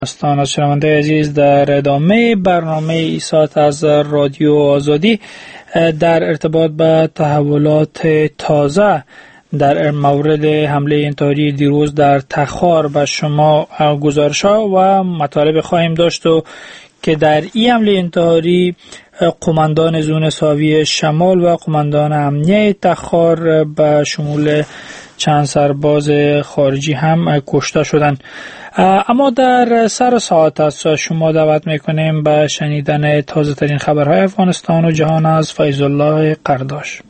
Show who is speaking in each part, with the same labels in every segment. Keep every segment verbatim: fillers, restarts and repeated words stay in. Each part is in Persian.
Speaker 1: استان شنونده عزیز، در ادامه برنامه ساعت از رادیو آزادی در ارتباط به تحولات تازه در مورد حمله انتحاری دیروز در تخار به شما گزارش‌ها و مطالب خواهیم داشت و که در این حمله انتحاری قماندان زون ساوی شمال و قماندان امنیه تخار به شمول چند سرباز خارجی هم کشته شدند. اما در سر ساعت از شما دعوت میکنیم به شنیدن تازه ترین خبرهای افغانستان و جهان از فیض الله قرداش.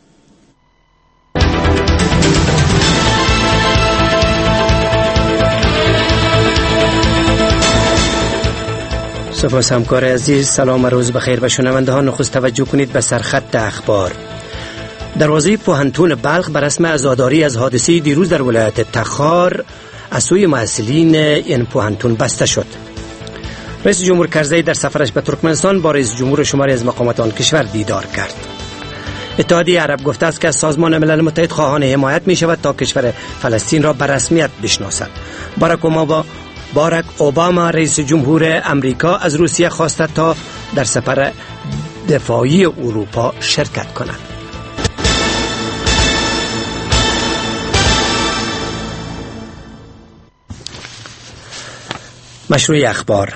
Speaker 2: سپاس همکار عزیز. سلام و روز بخیر به شنونده ها. نخست توجه کنید به سرخط اخبار. دروازه پوهنتون بلخ به رسم عزاداری از حادثه دیروز در ولایت تخار از سوی مسئولین این پوهنتون بسته شد. رئیس جمهور کرزی در سفرش به ترکمنستان با رئیس جمهور شماری از مقامات آن کشور دیدار کرد. اتحادیه عرب گفته است که از سازمان ملل متحد خواهان حمایت می شود تا کشور فلسطین را به رسمیت بشناسد. باراک اوباما باراک اوباما رئیس جمهور امریکا از روسیه خواسته تا در سفر دفاعی اروپا شرکت کند. مشروع اخبار.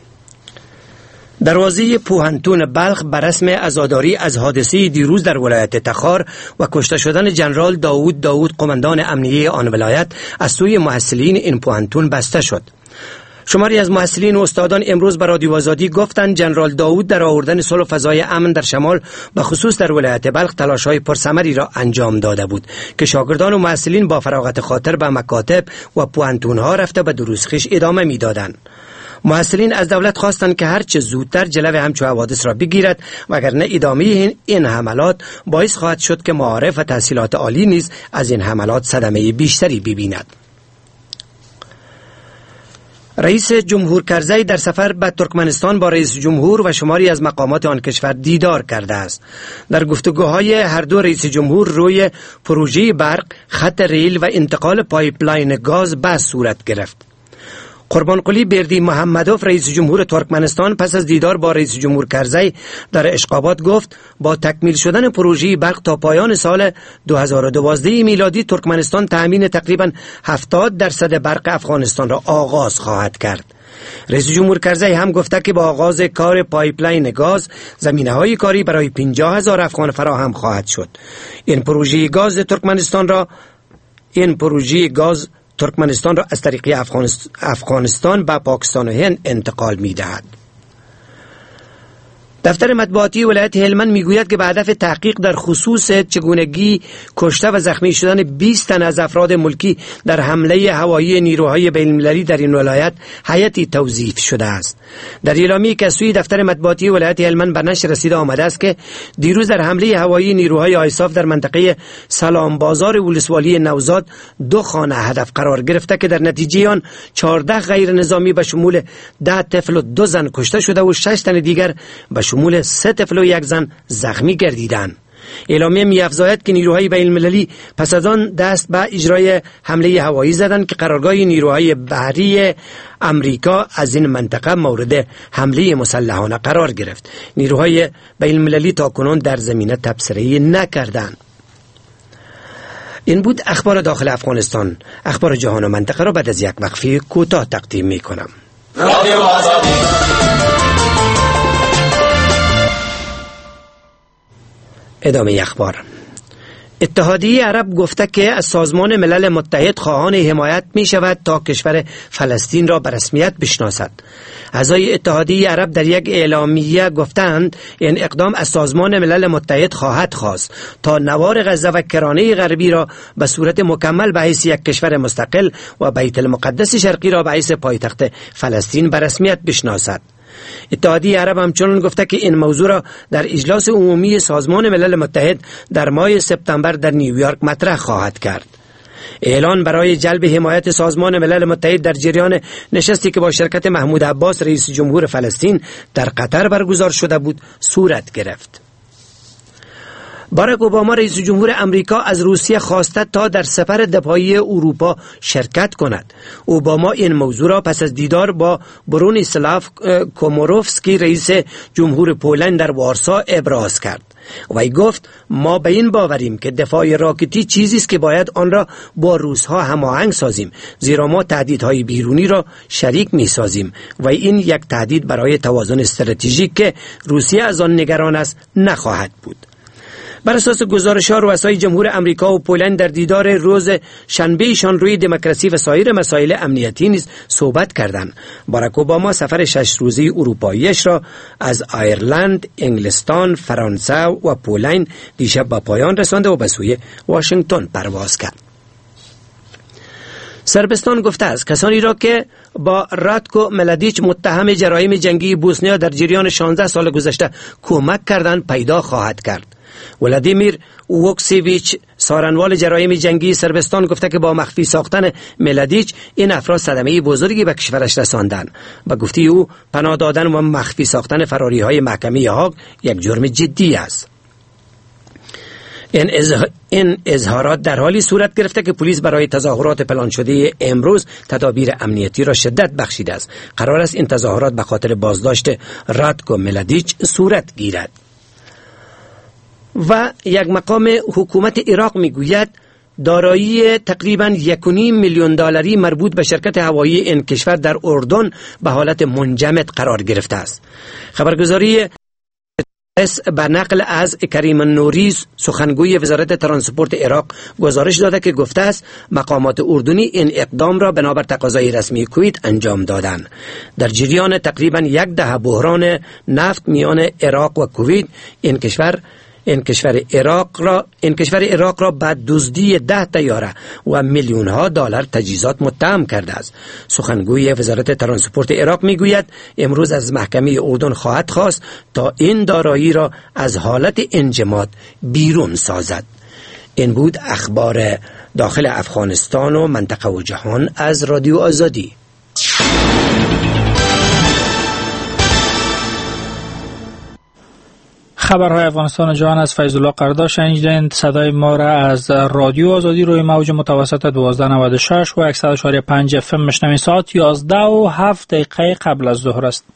Speaker 2: دروازه پوهنتون بلخ به رسم عزاداری از حادثه دیروز در ولایت تخار و کشته شدن جنرال داوود داوود قماندان امنیه آن ولایت از سوی محصلین این پوهنتون بسته شد. شماری از محصلین و استادان امروز به رادیو آزادی گفتند جنرال داوود در آوردن صلح و فضای امن در شمال به خصوص در ولایت بلخ تلاش‌های پرثمری را انجام داده بود که شاگردان و محصلین با فراغت خاطر به مکاتب و پوهنتون‌ها رفته به دروس خویش ادامه می‌دادند. محصلین از دولت خواستند که هر چه زودتر جلوی همچو حوادث را بگیرد وگرنه ادامه این حملات باعث خواهد شد که معارف و تحصیلات عالی نیز از این حملات صدمه بیشتری ببیند. رئیس جمهور کرزی در سفر به ترکمنستان با رئیس جمهور و شماری از مقامات آن کشور دیدار کرده است. در گفتگوهای هر دو رئیس جمهور روی پروژه برق، خط ریل و انتقال پایپلاین گاز بحث صورت گرفت. قربانقلی بردی محمدوف رئیس جمهور ترکمنستان پس از دیدار با رئیس جمهور کرزی در اشقابات گفت با تکمیل شدن پروژه برق تا پایان سال دو هزار و دوازده میلادی ترکمنستان تأمین تقریبا هفتاد درصد برق افغانستان را آغاز خواهد کرد. رئیس جمهور کرزی هم گفته که با آغاز کار پایپلاین گاز زمینه‌های کاری برای پنجاه هزار افغان فراهم خواهد شد. این پروژه گاز ترکمنستان را این پروژه گاز ترکمنستان را از طریق افغانستان به پاکستان و هند انتقال می دهد. دفتر مطبوعاتی ولایت هلمند میگوید که به هدف تحقیق در خصوص چگونگی کشته و زخمی شدن بیست تن از افراد ملکی در حمله هوایی نیروهای بین‌المللی در این ولایت هیئتی توظیف شده است. در اعلامیه‌ای که سوی دفتر مطبوعاتی ولایت هلمند به نشر رسیده آمده است که دیروز در حمله هوایی نیروهای آیساف در منطقه سلام بازار ولسوالی نوزاد دو خانه هدف قرار گرفته که در نتیجه آن چهارده غیر نظامی به شمول ده طفل و دو زن کشته شده و شش تن دیگر به شمول سه طفل و یک زن زخمی گردیدند. اعلامیه می‌افزاید که نیروهای بین‌المللی پس از آن دست به اجرای حمله هوایی زدند که قرارگاه نیروهای بحری امریکا از این منطقه مورد حمله مسلحانه قرار گرفت. نیروهای بین‌المللی تاکنون در زمینه تبصره نکردند. این بود اخبار داخل افغانستان. اخبار جهان و منطقه را بعد از یک وقفه کوتاه تقدیم می‌کنم. رادیو آزادی. ادامه اخبار. اتحادیه عرب گفته که از سازمان ملل متحد خواهان حمایت می شود تا کشور فلسطین را به رسمیت بشناسد. اعضای اتحادیه عرب در یک اعلامیه گفتند این اقدام از سازمان ملل متحد خواهد خواست تا نوار غزه و کرانه غربی را به صورت مکمل به حیث یک کشور مستقل و بیت المقدس شرقی را به حیث پایتخت فلسطین به رسمیت بشناسد. اتحادیه عرب همچنین گفته که این موضوع را در اجلاس عمومی سازمان ملل متحد در ماه سپتامبر در نیویورک مطرح خواهد کرد. اعلان برای جلب حمایت سازمان ملل متحد در جریان نشستی که با شرکت محمود عباس رئیس جمهور فلسطین در قطر برگزار شده بود صورت گرفت. باراک اوباما رئیس جمهور امریکا از روسیه خواسته تا در سفر دفاعی اروپا شرکت کند. اوباما این موضوع را پس از دیدار با برونیسلاو کوموروفسکی رئیس جمهور پولند در وارسا ابراز کرد. وی گفت ما به این باوریم که دفاع راکتی چیزی است که باید آن را با روس‌ها هماهنگ سازیم، زیرا ما تهدیدهای بیرونی را شریک می‌سازیم و این یک تهدید برای توازن استراتژیک که روسیه از آن نگران است نخواهد بود. بر اساس گزارش‌ها رؤسای جمهور امریکا و پولند در دیدار روز شنبهشان روی دموکراسی و سایر مسائل امنیتی نیز صحبت کردند. باراک اوباما سفر شش روزه اروپاییش را از آیرلند، انگلستان، فرانسه و پولند دیشب به پایان رسانده و به سوی واشنگتن پرواز کرد. سربستان گفته است کسانی را که با راتکو ملادیچ متهم جرایم جنگی بوسنیا در جریان شانزده سال گذشته کمک کردند پیدا خواهد کرد. ولادیمیر ووکسیویچ سارنوال جرایم جنگی سربستان گفته که با مخفی ساختن ملادیچ این افراد صدمه بزرگی به کشورش رساندند. با گفته او پناه دادن و مخفی ساختن فراری های محکمه هاگ یک جرم جدی است. این, ازه... این اظهارات در حالی صورت گرفته که پلیس برای تظاهرات پلان شده امروز تدابیر امنیتی را شدت بخشیده است. قرار است این تظاهرات به خاطر بازداشت راتکو ملادیچ صورت گیرد. و یک مقام حکومت عراق میگوید دارایی تقریباً یک و نیم میلیون دلاری مربوط به شرکت هوایی این کشور در اردن به حالت منجمد قرار گرفته است. خبرگزاری اس به نقل از کریم نوری سخنگوی وزارت ترانسپورت عراق گزارش داده که گفته است مقامات اردنی این اقدام را بنابر تقاضای رسمی کویت انجام دادند. در جریان تقریباً یک دهه بحران نفت میان عراق و کویت این کشور این کشور عراق را این کشور عراق را بعد دزدی ده طیاره و میلیون ها دلار تجهیزات متهم کرده است. سخنگوی وزارت ترانسپورت عراق میگوید امروز از محکمه اردن خواهد خواست تا این دارایی را از حالت انجماد بیرون سازد. این بود اخبار داخل افغانستان و منطقه و جهان از رادیو آزادی.
Speaker 1: خبرهای افغانستان و جهان از فیض الله قرداش شنیدند. صدای ما را از رادیو آزادی روی موج متوسط دوازده نود و شش و صد و شش و پنج اف ام میشنوید. ساعت یازده و هفت دقیقه قبل از ظهر است.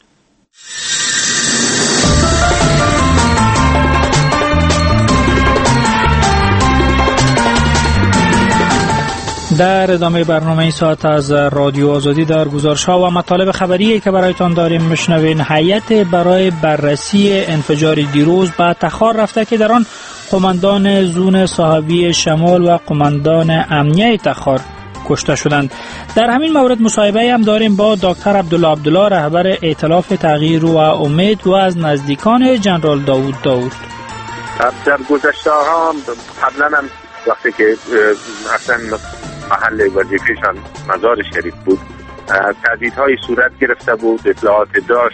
Speaker 1: در ادامه برنامه این ساعت از رادیو آزادی در گزارش‌ها و مطالب خبری که برایتان داریم میشنوین. هیئت برای بررسی انفجار دیروز به تخار رفته که در آن قماندان زون صاحبی شمال و قماندان امنیه تخار کشته شدند. در همین مورد مصاحبه هم داریم با دکتر عبدالله عبدالله رهبر ائتلاف تغییر و امید و از نزدیکان جنرال داوود داوود.
Speaker 3: در گذشته ها قبلا هم وقتی که اصلا محل وظیفه‌شان مزار شریف بود تهدیدهای صورت گرفته بود، اطلاعات داشت.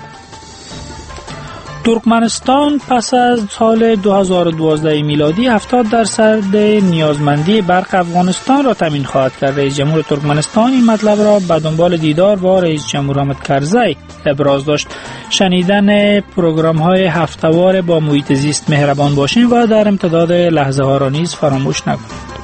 Speaker 1: ترکمنستان پس از سال دو هزار و دوازده میلادی هفتاد درصد نیازمندی برق افغانستان را تامین خواهد کرد. رئیس جمهور ترکمنستان این مطلب را به دنبال دیدار با رئیس جمهور حامد کرزی ابراز داشت. شنیدن پروگرام های هفته‌وار با محیط زیست مهربان باشین و در امتداد لحظه ها را نیز فراموش نکنید.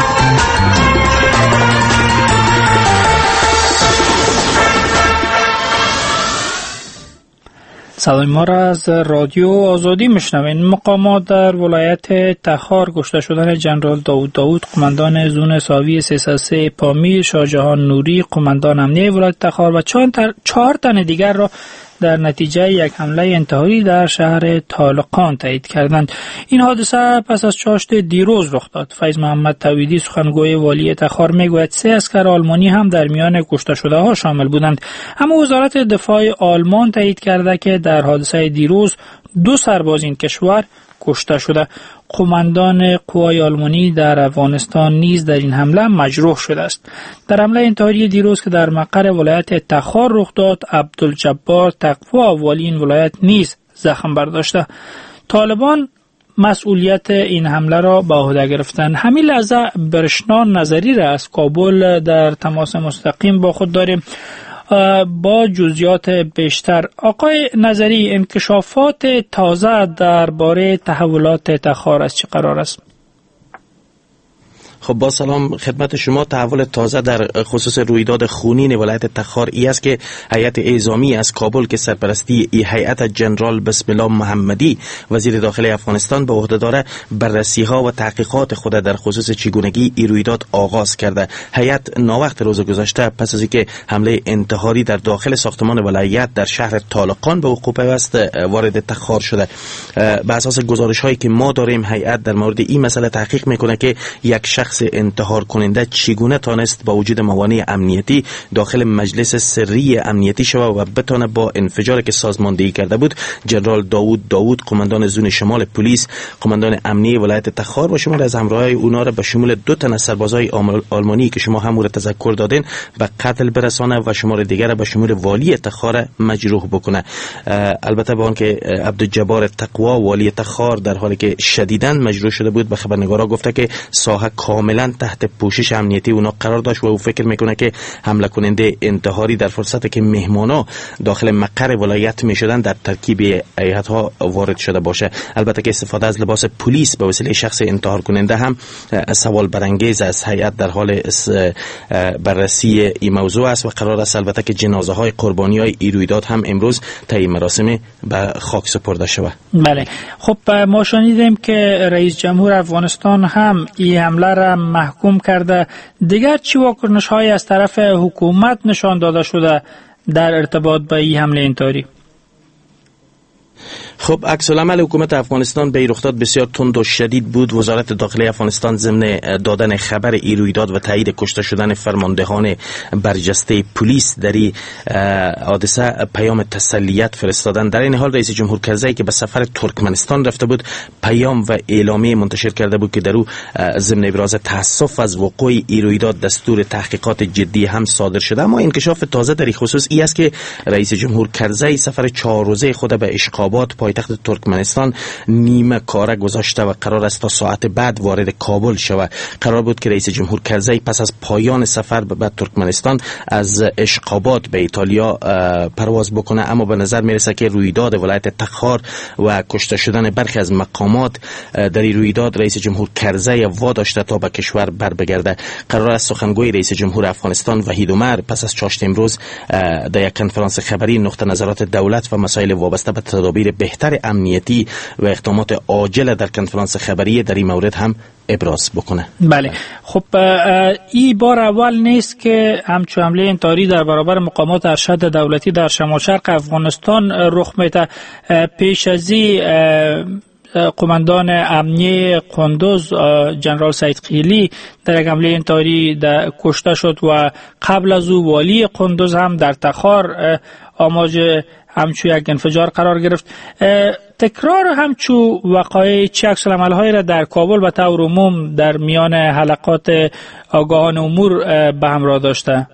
Speaker 1: صدای ما را از رادیو آزادی میشنوین. مقامات در ولایت تخار کشته شدن جنرال داوود داوود قماندان زون ساوی سه سه پامیر، شاهجهان نوری قماندان امنیه ولایت تخار و چهار تن دیگر را در نتیجه یک حمله انتحاری در شهر طالقان تایید کردند. این حادثه پس از چاشت دیروز رخ داد. فیض محمد تویدی سخنگوی والی تخار میگوید سه اسکر آلمانی هم در میان کشته شده ها شامل بودند. اما وزارت دفاع آلمان تایید کرده که در حادثه دیروز دو سرباز این کشور کشته شده. قماندان قوای آلمانی در افغانستان نیز در این حمله مجروح شده است. در حمله انتحاری دیروز که در مقر ولایت تخار رخ داد، عبدالجبار تقوا والی این ولایت نیز زخم برداشته. طالبان مسئولیت این حمله را به عهده گرفتند. همین لحظه برشنان نظری را از کابل در تماس مستقیم با خود داریم. با جزئیات بیشتر. آقای نظری، انکشافات تازه درباره تحولات تخار از چه قرار است؟
Speaker 4: خب با سلام خدمت شما. تحول تازه در خصوص رویداد خونین ولایت تخار ای است که هیئت اعزامی از کابل که سرپرستی ای هیئت جنرال بسم الله محمدی وزیر داخلی افغانستان به عهده داره بررسی ها و تحقیقات خود در خصوص چگونگی ای رویداد آغاز کرده. هیئت ناوقت روز گذشته پس از اینکه حمله انتحاری در داخل ساختمان ولایت در شهر طالقان به وقوع پیوست وارد تخار شده. به اساس گزارش هایی که ما داریم هیئت در مورد این مسئله تحقیق میکنه که یک شخص انتحار کننده چگونه تانست با وجود موانع امنیتی داخل مجلس سری امنیتی شود و بتانه با انفجاری که سازماندهی کرده بود جنرال داوود داوود قماندان زون شمال پلیس قماندان امنیه ولایت تخار و شمال از همراهای اونا را به شمول دو تن از سربازای آلمانی که شما هم را تذکر دادین به قتل برسانه و شمار دیگر به شمول والی تخار مجروح بکنه. البته با آنکه عبدالجبار تقوا والی تخار در حالی که شدیداً مجروح شده بود به خبرنگارا گفته که ساحه کاملا تحت پوشش امنیتی اونا قرار داشت و او فکر میکنه که حمله کننده انتحاری در فرصتی که مهمانا داخل مقر ولایت میشدن در ترکیب هیئت ها وارد شده باشه. البته که استفاده از لباس پلیس به وسیله شخص انتحار کننده هم سوال برانگیز از هیئت در حال بررسی این موضوع است و قرار است البته که جنازه های قربانی های این رویداد هم امروز طی مراسم به خاک سپرده شود.
Speaker 1: بله، خب ما شنیدیم که رئیس جمهور افغانستان هم این حمله را محکوم کرده. دیگر چی واکنش های از طرف حکومت نشان داده شده در ارتباط با این حمله انتحاری؟
Speaker 4: خب عکس العمل حکومت افغانستان به رخداد بسیار تند و شدید بود. وزارت داخلی افغانستان ضمن دادن خبر این رویداد و تایید کشته شدن فرماندهان برجسته پلیس در این حادثه پیام تسلیت فرستادن. در این حال رئیس جمهور کرزی که به سفر ترکمنستان رفته بود پیام و اعلامیه منتشر کرده بود که در او ضمن ابراز تاسف از وقوع این رویداد دستور تحقیقات جدی هم صادر شده. اما انکشاف تازه در این خصوص این است که رئیس جمهور کرزی سفر چهار روزه خود به اشقابات پایتخت ترکمنستان نیمه کاره گذاشته و قرار است تا ساعت بعد وارد کابل شود. قرار بود که رئیس جمهور کرزی پس از پایان سفر به ترکمنستان از اشقابات به ایتالیا پرواز بکنه، اما به نظر میرسه که رویداد ولایت تخار و کشته شدن برخی از مقامات در این رویداد رئیس جمهور کرزی واداشته تا به کشور بر بگرده. قرار است سخنگوی رئیس جمهور افغانستان وحید عمر پس از چهارشنبه امروز در یک کنفرانس خبری نقطه نظرات دولت و مسائل وابسته به تدابیر بهتر امنیتی و اقدامات عاجل در کنفرانس خبری در این مورد هم ابراز بکنه.
Speaker 1: بله، خب این بار اول نیست که همچون حمله انتحاری در برابر مقامات ارشد دولتی در شمال شرق افغانستان رخ میده. پیش از این قماندان امنیه قندوز جنرال سعید قیلی در یک حمله انتحاری کشته شد و قبل از او والی قندوز هم در تخار آماج همچون یک انفجار قرار گرفت. تکرار همچون وقایع چه عکس العمل‌هایی را در کابل و طور عموم در میان حلقات آگاهان امور به همراه داشته؟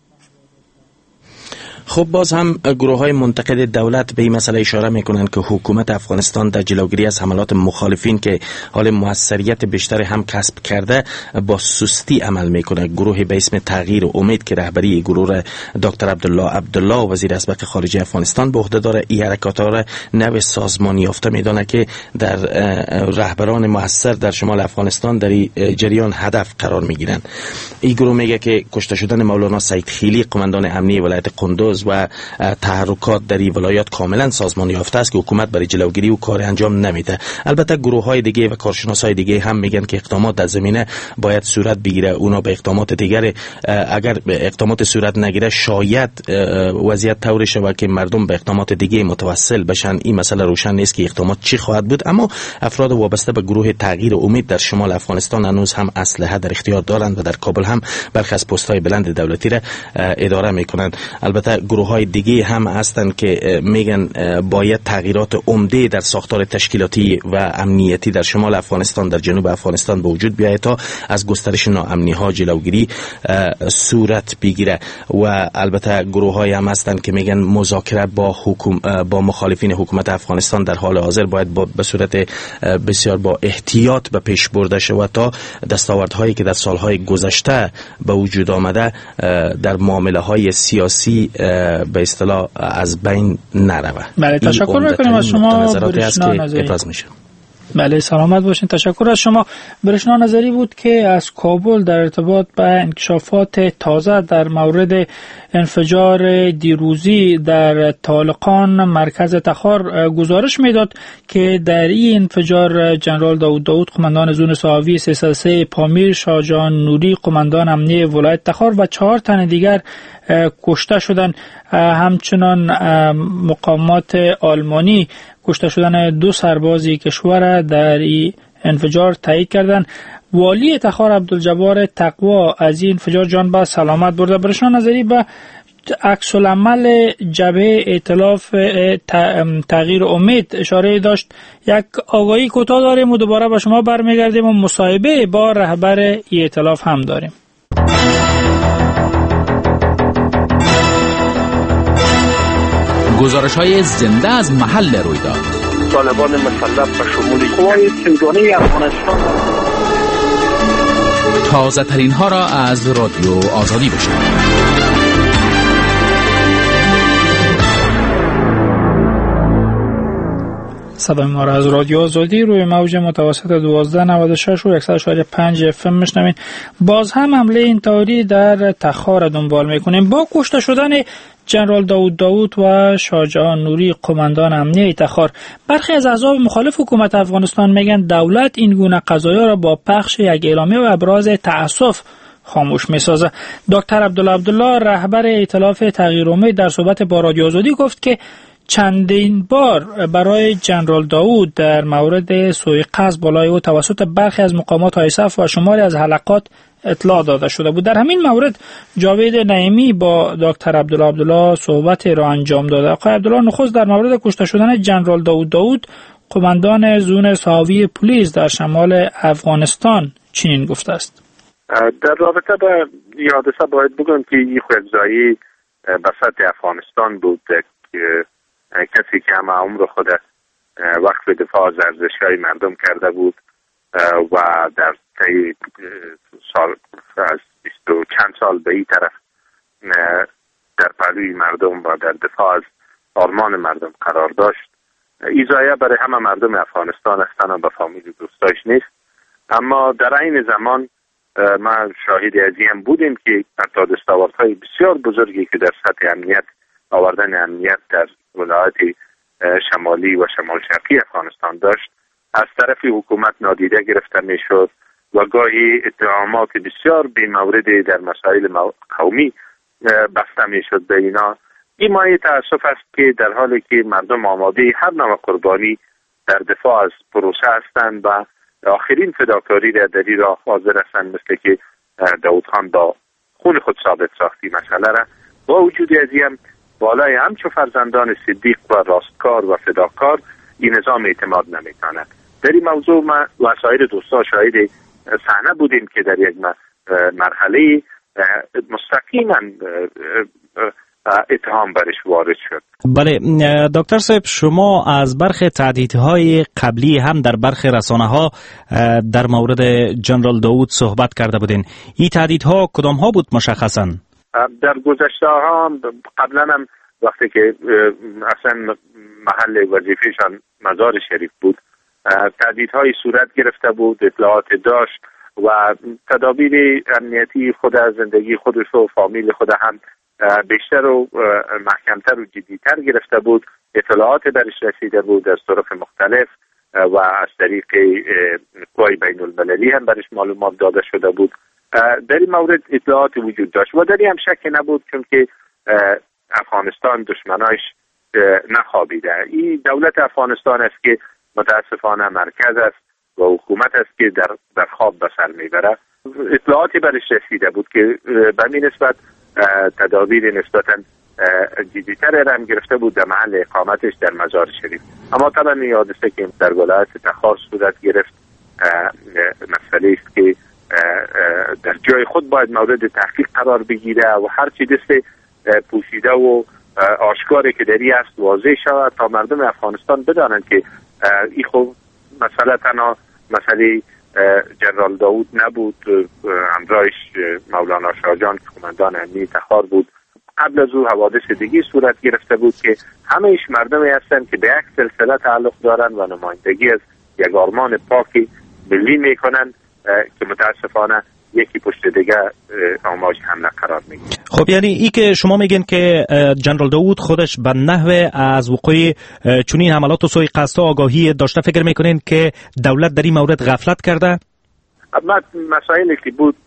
Speaker 4: خب باز هم گروه های منتقد دولت به این مسئله اشاره میکنند که حکومت افغانستان در جلوگیری از حملات مخالفین که حال موثریت بیشتر هم کسب کرده با سستی عمل میکنه. گروه به اسم تغییر و امید که رهبری گروه دکتر عبدالله عبدالله وزیر اسبق خارجه افغانستان به عهده داره این حرکات را نو سازمانی یافته میدونه که در رهبران موثر در شمال افغانستان در جریان هدف قرار میگیرن. این گروه میگه که کشته شدن مولانا سعید خیلی قماندان امنیه ولایت قندوز و تحرکات در این ولایات کاملا سازمان یافته است که حکومت برای جلوگیری و کار انجام نمیده. البته گروه های دیگه و کارشناسای دیگه هم میگن که اقدامات در زمینه باید صورت بگیره. اونا به اقدامات دیگر اگر اقدامات صورت نگیره شاید وضعیت طوری شود که مردم به اقدامات دیگه متوسل بشن. این مسئله روشن نیست که اقدامات چی خواهد بود، اما افراد وابسته به گروه تغییر و امید در شمال افغانستان هنوز هم اسلحه در اختیار دارند و در کابل هم برخی از پست‌های بلند دولتی را اداره میکنند. البته گروه های دیگه هم هستند که میگن باید تغییرات عمده در ساختار تشکیلاتی و امنیتی در شمال افغانستان، در جنوب افغانستان به وجود بیاید تا از گسترش ناامنی ها جلوگیری صورت بگیره. و البته گروه های هم هستند که میگن مذاکره با حکوم با مخالفین حکومت افغانستان در حال حاضر باید با به صورت بسیار با احتیاط به پیش برده شود تا دستاوردهایی که در سالهای گذشته به وجود آمده در معامله های سیاسی به اصطلاح از بین نرود.
Speaker 1: بله، تشکر میکنیم از شما برشنا نظری. بله، سلامت باشین. تشکر از شما. برشنا نظری بود که از کابل در ارتباط با انکشافات تازه در مورد انفجار دیروزی در طالقان مرکز تخار گزارش میداد که در این انفجار جنرال داود داود قماندان زون صحاوی سیصد و سه پامیر، شاهجان نوری قماندان امنیه ولایت تخار و چهار تن دیگر کشته شدند. همچنان مقامات آلمانی کشته شدن دو سربازی کشور در این انفجار تایید کردند. والی تخار عبدالجبار تقوا از این انفجار جان به سلامت برده. برشنا نظری به عکس العمل جبهه ائتلاف تغییر امید اشاره داشت. یک آگاهی کوتاه داریم و دوباره به شما برمیگردیم و مصاحبه با رهبر ائتلاف هم داریم.
Speaker 5: گزارش‌های زنده از محل رویداد.
Speaker 3: طالبان مسلح به شمول قوای سیگانی افغانستان.
Speaker 5: تازه ترین ها را از رادیو آزادی بشنوید.
Speaker 1: صدای ما را از رادیو آزادی روی موج متوسط دوازده نود و شش و صد و پنج اف ام میشنوین. باز هم حمله انتحاری در تخار دنبال میکنیم. با کشته شدن جنرال داود داود و شاهجهان نوری قماندان امنیه تخار، برخی از احزاب مخالف حکومت افغانستان میگن دولت این گونه قضایا را با پخش یک اعلامیه و ابراز تأسف خاموش میسازه. دکتر عبدالله عبدالله رهبر ائتلاف تغییر امید در صحبت با رادیو آزادی گفت که چندین بار برای جنرال داود در مورد سوء قصد بالای او توسط برخی از مقامات آیسف و شماری از حلقات اطلاع داده شده بود. در همین مورد جاوید نعیمی با دکتر عبدالله عبدالله صحبت را انجام داده. آقای عبدالله نخست در مورد کشته شدن جنرال داود داود قماندان زون صحاوی پلیس در شمال افغانستان چنین گفته است.
Speaker 3: در رابطه با این حادثه باید بگم که این خودزایی به سطح افغانستان بود که کسی که همه عمر خود وقف دفاع از ارزش‌های مردم کرده بود و در طی سال از بیست و چند سال به این طرف در پهلوی مردم و در دفاع از آرمان مردم قرار داشت. ایزایه برای همه مردم افغانستان هستن و به فامیل دوستاش نیست. اما در این زمان ما شاهد از این بودیم که حتی دستاوردهای بسیار بزرگی که در سطح امنیت آوردن امنیت در ولایت شمالی و شمال شرقی افغانستان داشت از طرف حکومت نادیده گرفته میشد و گاهی اتهامات بسیار بی موردی در مسائل قومی بسته میشد به اینا. این مایه تأسف است که در حالی که مردم آماده هر نوع قربانی در دفاع از پروسه هستند و آخرین فداکاری را در این راه حاضر هستند، مثل که داود خان با خون خود ثابت ساختی مسئله را، با وجود از این بالای همچو فرزندان صدیق و راستکار و فداکار این نظام اعتماد نمیتاند. در این موضوع ما و سایر دوستا شاهد صحنه بودیم که در یک مرحله مستقیما اتهام برش وارد شد.
Speaker 6: بله دکتر صاحب، شما از برخی تهدیدهای قبلی هم در برخی رسانه‌ها در مورد جنرال داود صحبت کرده بودین. این تهدیدها کدام ها بود مشخصاً؟
Speaker 3: در گذشته ها قبلا هم وقتی که اصلا محل وظیفهشان مزار شریف بود تهدیدهای صورت گرفته بود، اطلاعات داشت و تدابیر امنیتی خود از زندگی خودش و فامیل خود هم بیشتر و محکمتر و جدیتر گرفته بود. اطلاعات برش رسیده بود از طرف مختلف و از طریق قوای بین المللی هم برش معلومات داده شده بود. در این مورد اطلاعات وجود داشت و در این هم شک نبود، چون که افغانستان دشمنایش نخوابیده. این دولت افغانستان است که متاسفانه مرکز است و حکومت است که در در خواب به سر میبره. اطلاعاتی برش رسیده بود که به این نسبت تدابیر نسبتاً جدیتر هم گرفته بود در محل اقامتش در مزار شریف. اما طبعا این حادثه که در ولایت تخار صورت گرفت مسئله است که در جای خود باید مورد تحقیق قرار بگیره و هر چی دست پوشیده و آشکاری که دری است واضح شود تا مردم افغانستان بدانند که این خوب مسئله تنها مسئله جنرال داوود نبود، همراهش مولانا شاهجان که قماندان امنیه تخار بود. قبل از او حوادث دیگه صورت گرفته بود که همه ایش مردمی هستند که به یک سلسله تعلق دارند و نمایندگی از یک آرمان پاکی ملی میکنند که متاسفانه یکی پشت دیگه آماج حمله قرار میگیره.
Speaker 6: خب یعنی ای که شما میگین که جنرال داوود خودش به نحوه از وقوع چنین حملات و سوء قصد آگاهی داشته، فکر میکنین که دولت در این مورد غفلت کرده؟
Speaker 3: اما مسائلی که بود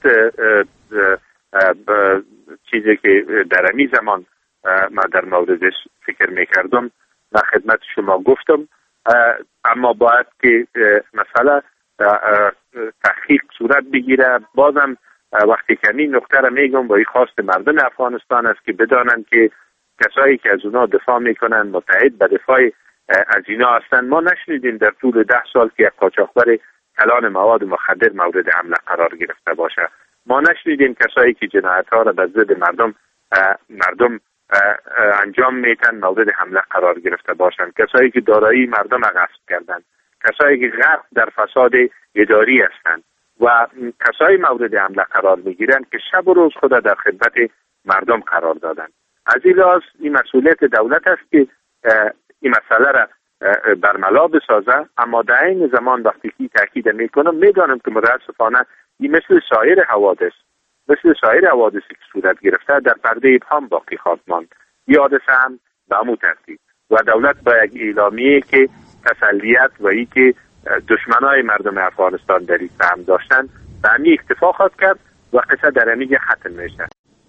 Speaker 3: چیزی که در امی زمان ما در موردش فکر میکردم من خدمت شما گفتم، اما باید که مسئله تحقیق صورت بگیره. بازم وقتی که این نقطه را میگم با این خواست مردم افغانستان است که بدانند که کسایی که از اونا دفاع میکنن متحد به دفاع از اینا هستند. ما نشنیدیم در طول ده سال که یک قاچاقبر کلان مواد مخدر مورد حمله قرار گرفته باشه. ما نشنیدیم کسایی که جنایت ها را به ضد مردم مردم انجام میتن مورد حمله قرار گرفته باشند. کسایی که دارایی مردم را غصب کردند، کسایی که غرق در فساد اداری هستند و کسایی مورد حمله قرار میگیرند که شب و روز خود در خدمت مردم قرار دادند. از این لحاظ این مسئولیت دولت است که این مسئله را برملا بسازه. اما در این زمان وقتی که تاکید میکنم میدانم که متاسفانه این مثل سایر حوادث مثل سایر حوادثی که صورت گرفته در پرده ابهام باقی خواهد ماند. این حادثه هم به همون ترتیب و دولت با یک اعلامیه که تسلیت و ای که دشمنای مردم افغانستان در این فهم داشتن به همی اکتفا خواهد کرد و قصه در همی ختم میشه.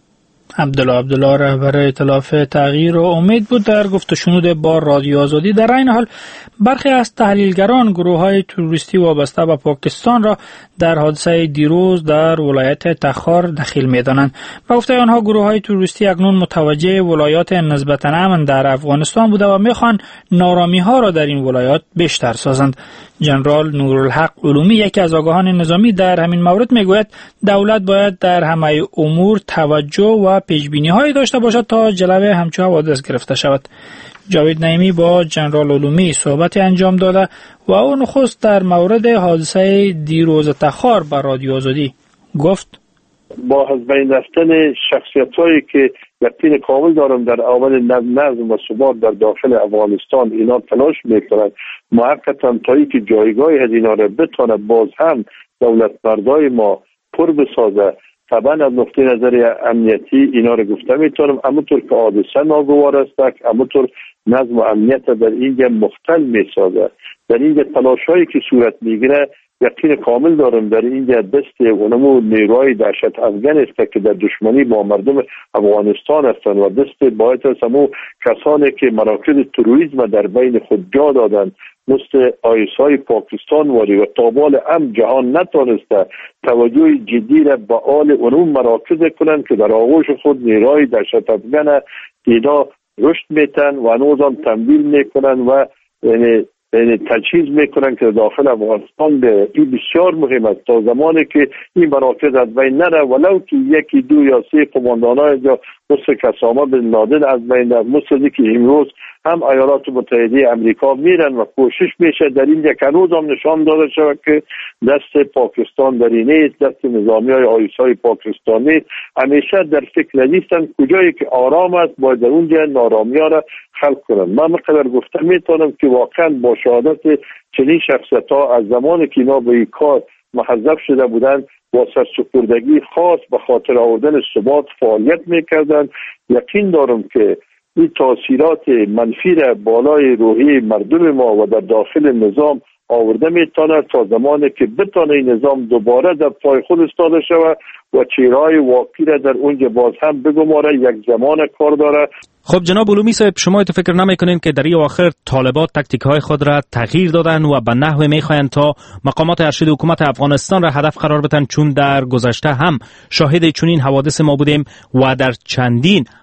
Speaker 1: عبدالله عبدالله رهبر ائتلاف تغییر و امید بود در گفت و شنود با رادیو آزادی. در این حال برخی از تحلیلگران گروه‌های تروریستی وابسته به پاکستان را در حادثه دیروز در ولایت تخار دخیل می‌دانند. به گفته آنها گروه‌های تروریستی اکنون متوجه ولایات نسبتاً امن در افغانستان بوده و می‌خواهند نارامی‌ها را در این ولایات بیشتر سازند. جنرال نورالحق علومی یکی از آگاهان نظامی در همین مورد میگوید دولت باید در همه امور توجه و پیشبینی‌هایی داشته باشد تا جلوی همچون حوادث گرفته شود. جاوید نعیمی با جنرال علومی صحبتی انجام داده و او نخست در مورد حادثه دیروز تخار بر رادیو آزادی گفت:
Speaker 7: با از بین رفتن شخصیت‌هایی که یقین کامل دارم در عامل نظم و ثبات در داخل افغانستان اینا تلاش میکنند موقتا تا اینکه جایگاه از اینا را بتونه باز هم دولت مردای ما پر بسازه. طبعا از نقطه نظر امنیتی اینا رو گفته میتونم، همونطور که حادثه ناگوار است همونطور نظم و امنیت در اینجا مختل میسازه. در اینجا تلاش هایی که صورت میگیره یقین کامل دارم در اینجا دست اونمو نیروهای دهشت افغان است که در دشمنی با مردم افغانستان هستند و دست باید از همو کسانی که مراکز تروریسم در بین خود جا دادند مثل آیسای پاکستان واری و تابال ام جهان نتانسته توجه جدی را به آل اونم مراکز کنند که در آغوش خود نیروهای دهشت افغان اینا رشد میتن و هنوزم تمویل میکنن و یعنی یعنی تجهیز میکنن که داخل افغانستان به این بسیار مهم است تا زمانی که این مراکز از بین نره ولو که یکی دو یا سه قماندانای یا مثل کسامه بن لادن از بین نره، مثل که امروز هم ایالات متحده امریکا میرن و کوشش میشه در اینجا که هنوز هم نشان داده شود که دست پاکستان در اینه، دست نظامی های آیسای پاکستانی همیشه در فکر نیستن کجایی که آرام است باید در اونجا نارامی ها را خلق کنن. من مقدر گفته میتونم که واقعا با شهادت چنین شخصیت ها از زمانی که اینا به این کار محذف شده بودند با سرسپردگی خاص به خاطر آوردن ثبات فعالیت میکردند. یقین دارم که این تاثیرات منفی را بالای روحی مردم ما و در داخل نظام آورده میتونه تا زمانی که بتونه این نظام دوباره در پای خود استاده شود و چهره‌های واقعی را در اونجا باز هم بگماره یک زمان کار داره.
Speaker 6: خب جناب علومی صاحب، شما تو فکر نمیکنین که در این آخر طالبات تاکتیک های خود را تغییر دادن و به نحوی میخواین تا مقامات ارشد حکومت افغانستان را هدف قرار بدن، چون در گذشته هم شاهد چنین حوادث ما بودیم و در چندین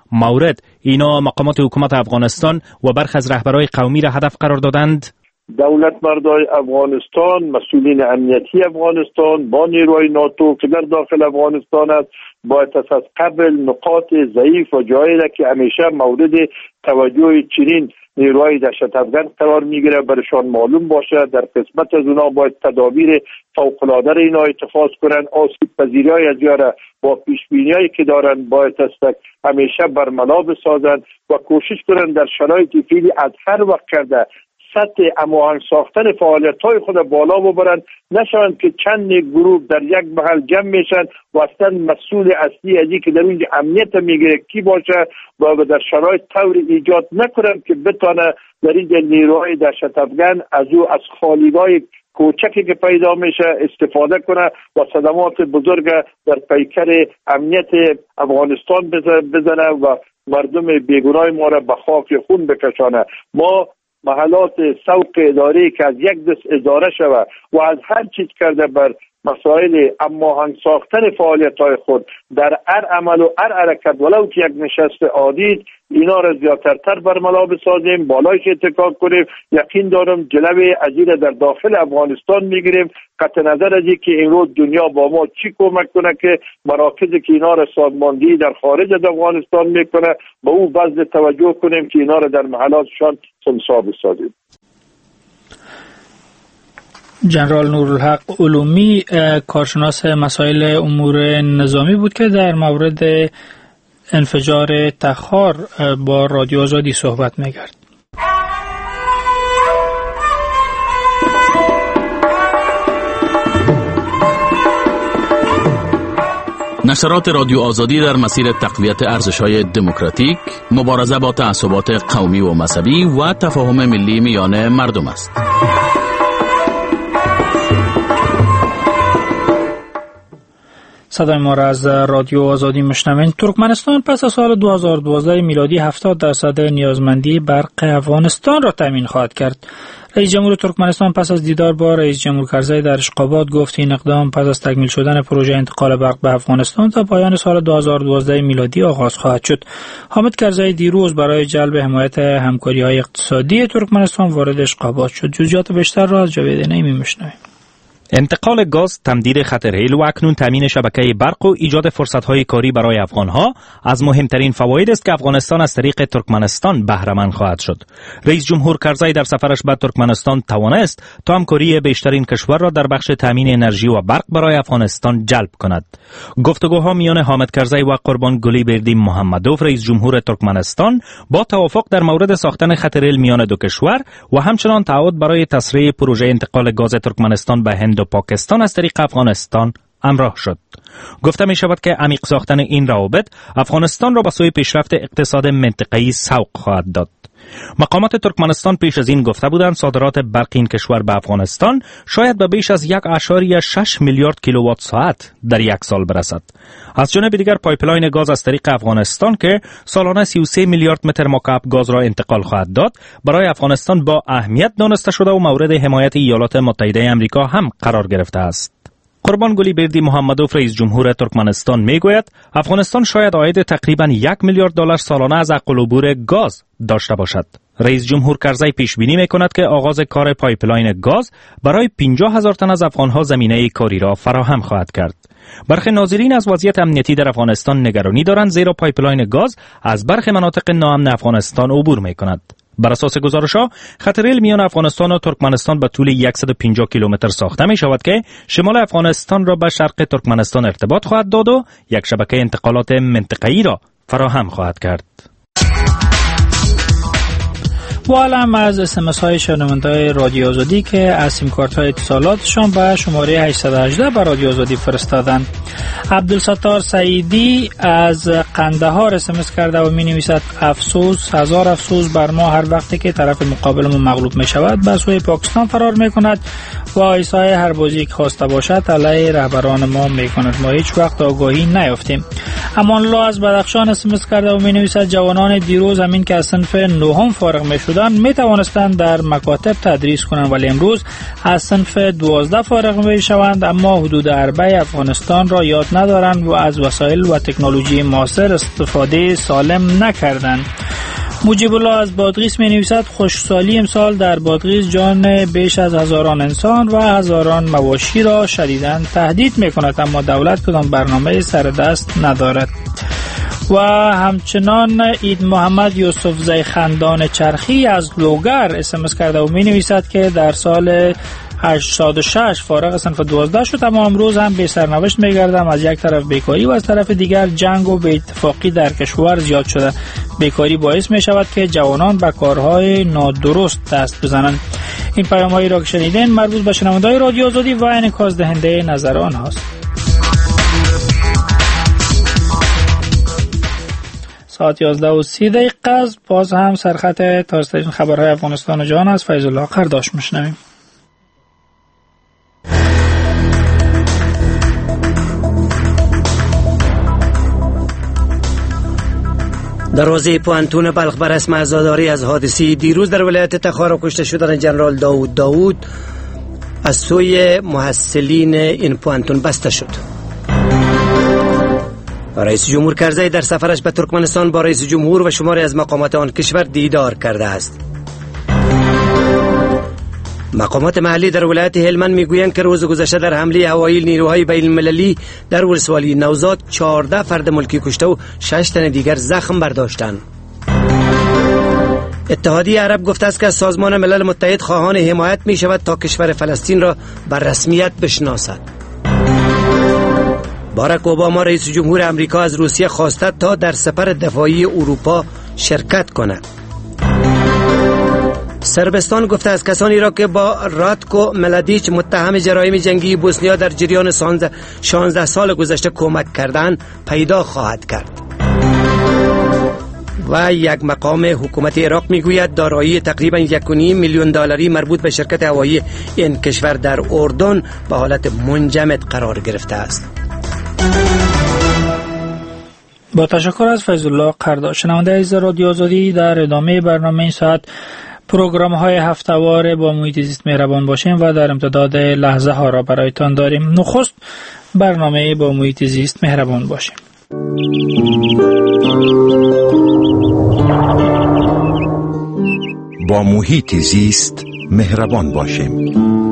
Speaker 6: مورد اینا مقامات حکومت افغانستان و برخی از رهبرای قومی را هدف قرار دادند؟
Speaker 7: دولت مردای افغانستان، مسئولین امنیتی افغانستان با نیروهای ناتو که در داخل افغانستان است باید از قبل نقاط ضعیف و جایی را که همیشه مورد توجه چنین نیروهای دهشت افغان قرار میگیره برشان معلوم باشه. در قسمت از اونا باید تدابیر فوق‌العاده را اینا اتخاذ کنن. آسیب پذیری‌های از جاره با پیشبینی‌هایی که دارن باید است همیشه برملا بسازن و کوشش کنن در شرایط فعلی از هر وقت کرده سطح هماهنگ ساختن فعالیت‌های خود بالا ببرن، نشوند که چند گروه در یک محل جمع میشن و اصلا مسئول اصلی ازی که در اونجا امنیت میگیره کی باشه و در شرایط طور ایجاد نکنن که بتونه در اینجا نیروهای دهشت افغان از او از خالیگاه کوچکی که پیدا میشه استفاده کنه و صدمات بزرگ در پیکر امنیت افغانستان بزنه و مردم بیگناه ما را به خاک خون بکشانه. ما محلات سوق اداری که از یک دست اداره شود و از هر چیز کرده بر مسائل هماهنگ ساختن فعالیت‌های خود در هر عمل و هر حرکت ولو که یک نشست عادی اینا را زیادتر برملا بسازیم، بالایش اتکا کنیم. یقین دارم جلوی ازیر در داخل افغانستان میگیریم. قطع نظر از این که امروز دنیا با ما چی کمک کنه که مراکزی که اینا را سازماندهی در خارج از افغانستان میکنه با او بذل توجه کنیم که اینا را در محلاتشان سمسا بسازیم.
Speaker 1: جنرال نورالحق علومی کارشناس مسائل امور نظامی بود که در مورد انفجار تخار با رادیو آزادی صحبت می‌کرد.
Speaker 5: نشرات رادیو آزادی در مسیر تقویت ارزش‌های دموکراتیک، مبارزه با تعصبات قومی و مذهبی و تفاهم ملی میان مردم است.
Speaker 1: صدای ما را از رادیو آزادی مشنوین. ترکمنستان پس از سال دو هزار و دوازده میلادی هفتاد درصد نیازمندی برق افغانستان را تامین خواهد کرد. رئیس جمهور ترکمنستان پس از دیدار با رئیس جمهور کرزی در اشقاباد گفت این اقدام پس از تکمیل شدن پروژه انتقال برق به افغانستان تا پایان سال دو هزار و دوازده میلادی آغاز خواهد شد. حامد کرزی دیروز برای جلب حمایت همکاری‌های اقتصادی ترکمنستان وارد اشقاباد شد. جزئیات بیشتر را از جاوید نعیمی میشنویم.
Speaker 6: انتقال گاز، تمدید خط ریل و اکنون تامین شبکه برق و ایجاد فرصت‌های کاری برای افغان‌ها از مهمترین فواید است که افغانستان از طریق ترکمنستان بهره مند خواهد شد. رئیس جمهور کرزی در سفرش به ترکمنستان توانست تا همکاری بیشترین کشور را در بخش تامین انرژی و برق برای افغانستان جلب کند. گفتگوها میان حامد کرزی و قربان گلی بردی محمدوف رئیس جمهور ترکمنستان با توافق در مورد ساختن خط ریل میان دو کشور و همچنان تعهد برای تسریع پروژه انتقال گاز ترکمنستان به هند و پاکستان از طریق افغانستان همراه شد. گفته می شود که عمیق ساختن این روابط افغانستان را به سوی پیشرفت اقتصاد منطقه‌ای سوق خواهد داد. مقامات ترکمنستان پیش از این گفته بودند صادرات برق این کشور به افغانستان شاید به بیش از یک اشاریه شش میلیارد کیلووات ساعت در یک سال برسد. از جانب دیگر پایپلاین گاز از طریق افغانستان که سالانه سی و سه میلیارد متر مکعب گاز را انتقال خواهد داد برای افغانستان با اهمیت دانسته شده و مورد حمایت ایالات متحده آمریکا هم قرار گرفته است. قربان گلی بردی محمدوف رئیس جمهور ترکمنستان میگوید افغانستان شاید عاید تقریبا یک میلیارد دلار سالانه از نقل و عبور گاز داشته باشد. رئیس جمهور کرزی پیش بینی میکند که آغاز کار پایپلاین گاز برای پنجاه هزار تن از افغانها زمینه کاری را فراهم خواهد کرد. برخی ناظرین از وضعیت امنیتی در افغانستان نگرانی دارند زیرا پایپلاین گاز از برخی مناطق ناامن افغانستان عبور میکند. بر اساس گزارش‌ها خط ریل میان افغانستان و ترکمنستان به طول صد و پنجاه کیلومتر ساخته می شود که شمال افغانستان را به شرق ترکمنستان ارتباط خواهد داد و یک شبکه انتقالات منطقه‌ای را فراهم خواهد کرد.
Speaker 1: و علم از اسمس های شنونده‌های رادیو آزادی که از سیم کارت های اتصالاتشان به شماره هشت یک هشت به رادیو آزادی فرستادند. عبدالستار سعیدی از قندهار اسمس کرده و می نویسد افسوس هزار افسوس بر ما هر وقتی که طرف مقابلمون مغلوب می شود به سوی پاکستان فرار می کند و ایسای هر بازی که خواسته باشد علیه رهبران ما می کند. ما هیچ وقت آگاهی نیافتیم. امان الله از بدخشان اسمس کرده و می نویسد جوانان دیروز همین که از صنف نهم فارغ می شد بودند می توانستند در مکاتب تدریس کنند، ولی امروز از صنف دوازده فارغ می شوند اما حدود اربع افغانستان را یاد ندارند و از وسایل و تکنولوژی معاصر استفاده سالم نکردند. مجیب الله از بادغیس می نویسد خشکسالی امسال در بادغیس جان بیش از هزاران انسان و هزاران مواشی را شدیداً تهدید می کند، اما دولت کدام برنامه سر دست ندارد. و همچنان اید محمد یوسف زی خندان چرخی از لوگر اسمس کرده و می نویسد که در سال هشتاد و شش فارغ صنف دوازده شد اما امروز هم به سرنوشت میگردم. از یک طرف بیکاری و از طرف دیگر جنگ و بی‌اتفاقی در کشور زیاد شده. بیکاری باعث می شود که جوانان به کارهای نادرست دست بزنند. این پیام هایی را که شنیدین مربوط به شنونده‌های رادیو آزادی و انعکاس دهنده نظر آنهاست. ساعت یازده و سی دقیقه است. باز هم سرخط تازه‌ترین خبرهای افغانستان و جهان از فیض الله قرداش میشنویم.
Speaker 2: در حوزه پوانتون بلخ بر رسم عزاداری از حادثه دیروز در ولایت تخار کشته شدن جنرال داوود داوود از سوی محصلین این پوانتون بسته شد. رئیس جمهور کرزی در سفرش به ترکمنستان با رئیس جمهور و شماری از مقامات آن کشور دیدار کرده است. مقامات محلی در ولایت هلمند میگویند که روز گذشته در حمله هوایی نیروهای بین المللی در ولسوالی نوزاد چهارده فرد ملکی کشته و شش تن دیگر زخم برداشتند. اتحادیه عرب گفته است که سازمان ملل متحد خواهان حمایت می شود تا کشور فلسطین را بر رسمیت بشناسد. باراک اوباما رئیس جمهور امریکا از روسیه خواسته تا در سپر دفاعی اروپا شرکت کند. سربستان گفته از کسانی را که با راتکو ملادیچ متهم جرایم جنگی بوسنیا در جریان شانزده سال گذشته کمک کردند پیدا خواهد کرد. و یک مقام حکومت عراق میگوید دارایی تقریبا یک و نیم میلیون دلاری مربوط به شرکت هوایی این کشور در اردن به حالت منجمد قرار گرفته است.
Speaker 1: با تشکر از فیض الله قرداش. شنونده عزیز رادیو آزادی، در ادامه برنامه این ساعت پروگرام های هفته‌وار با محیط زیست مهربان باشیم و در امتداد لحظه ها را برایتان داریم. نخست برنامه با محیط زیست مهربان باشیم.
Speaker 8: با محیط زیست مهربان باشیم.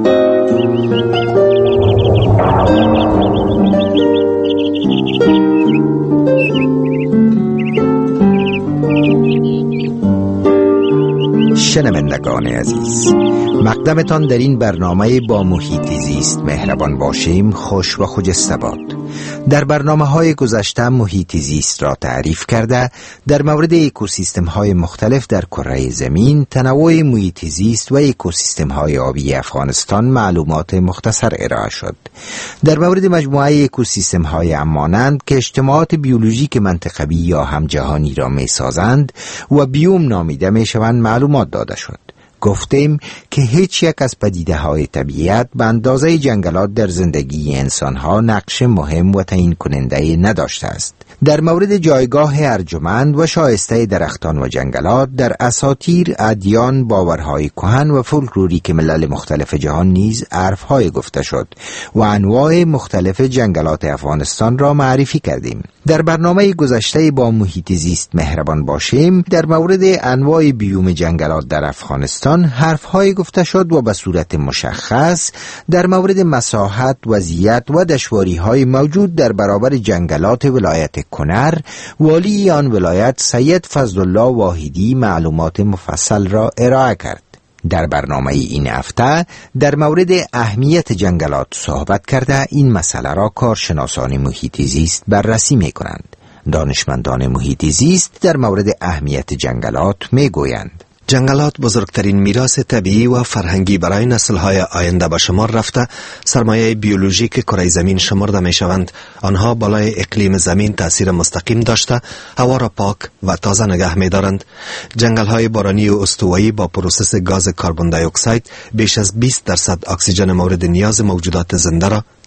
Speaker 8: شنوندگان عزیز، مقدمتان در این برنامه با محیط زیست مهربان باشیم خوش و خجسته باد. در برنامه های گذشته محیط زیست را تعریف کرده در مورد اکوسیستم های مختلف در کره زمین، تنوع محیط زیست و اکوسیستم های آبی افغانستان معلومات مختصر ارائه شد. در مورد مجموعه اکوسیستم های همانند که اجتماعات بیولوژیک منطقوی یا هم جهانی را می سازند و بیوم نامیده می شوند معلومات داده شد. گفتیم که هیچ یک از پدیده های طبیعت به اندازه جنگلات در زندگی انسان ها نقش مهم و تعیین کننده نداشته است. در مورد جایگاه ارجمند و شایسته درختان و جنگلات در اساطیر، ادیان، باورهای کهن و فولکلوریک ملل مختلف جهان نیز حرفهای گفته شد و انواع مختلف جنگلات افغانستان را معرفی کردیم. در برنامه گذشته با محیط زیست مهربان باشیم در مورد انواع بیوم جنگلات در افغانستان حرفهای گفته شد و به صورت مشخص در مورد مساحت، وضعیت و دشواری‌های موجود در برابر جنگلات ولایت کنر، والی آن ولایت سید فضلالله واحدی معلومات مفصل را ارائه کرد. در برنامه این هفته در مورد اهمیت جنگلات صحبت کرده این مسئله را کارشناسان محیط زیست بررسی می کنند. دانشمندان محیط زیست در مورد اهمیت جنگلات می گویند:
Speaker 9: جنگلات بزرگترین میراث طبیعی و فرهنگی برای نسل‌های آینده به شمار رفته سرمایه بیولوژیک کره زمین شمرده می‌شوند. آنها بالای اقلیم زمین تأثیر مستقیم داشته هوا را پاک و تازه نگه می‌دارند. جنگل‌های بارانی و استوایی با پروسس گاز کربن دی اکساید بیش از بیست درصد اکسیژن مورد نیاز موجودات زنده را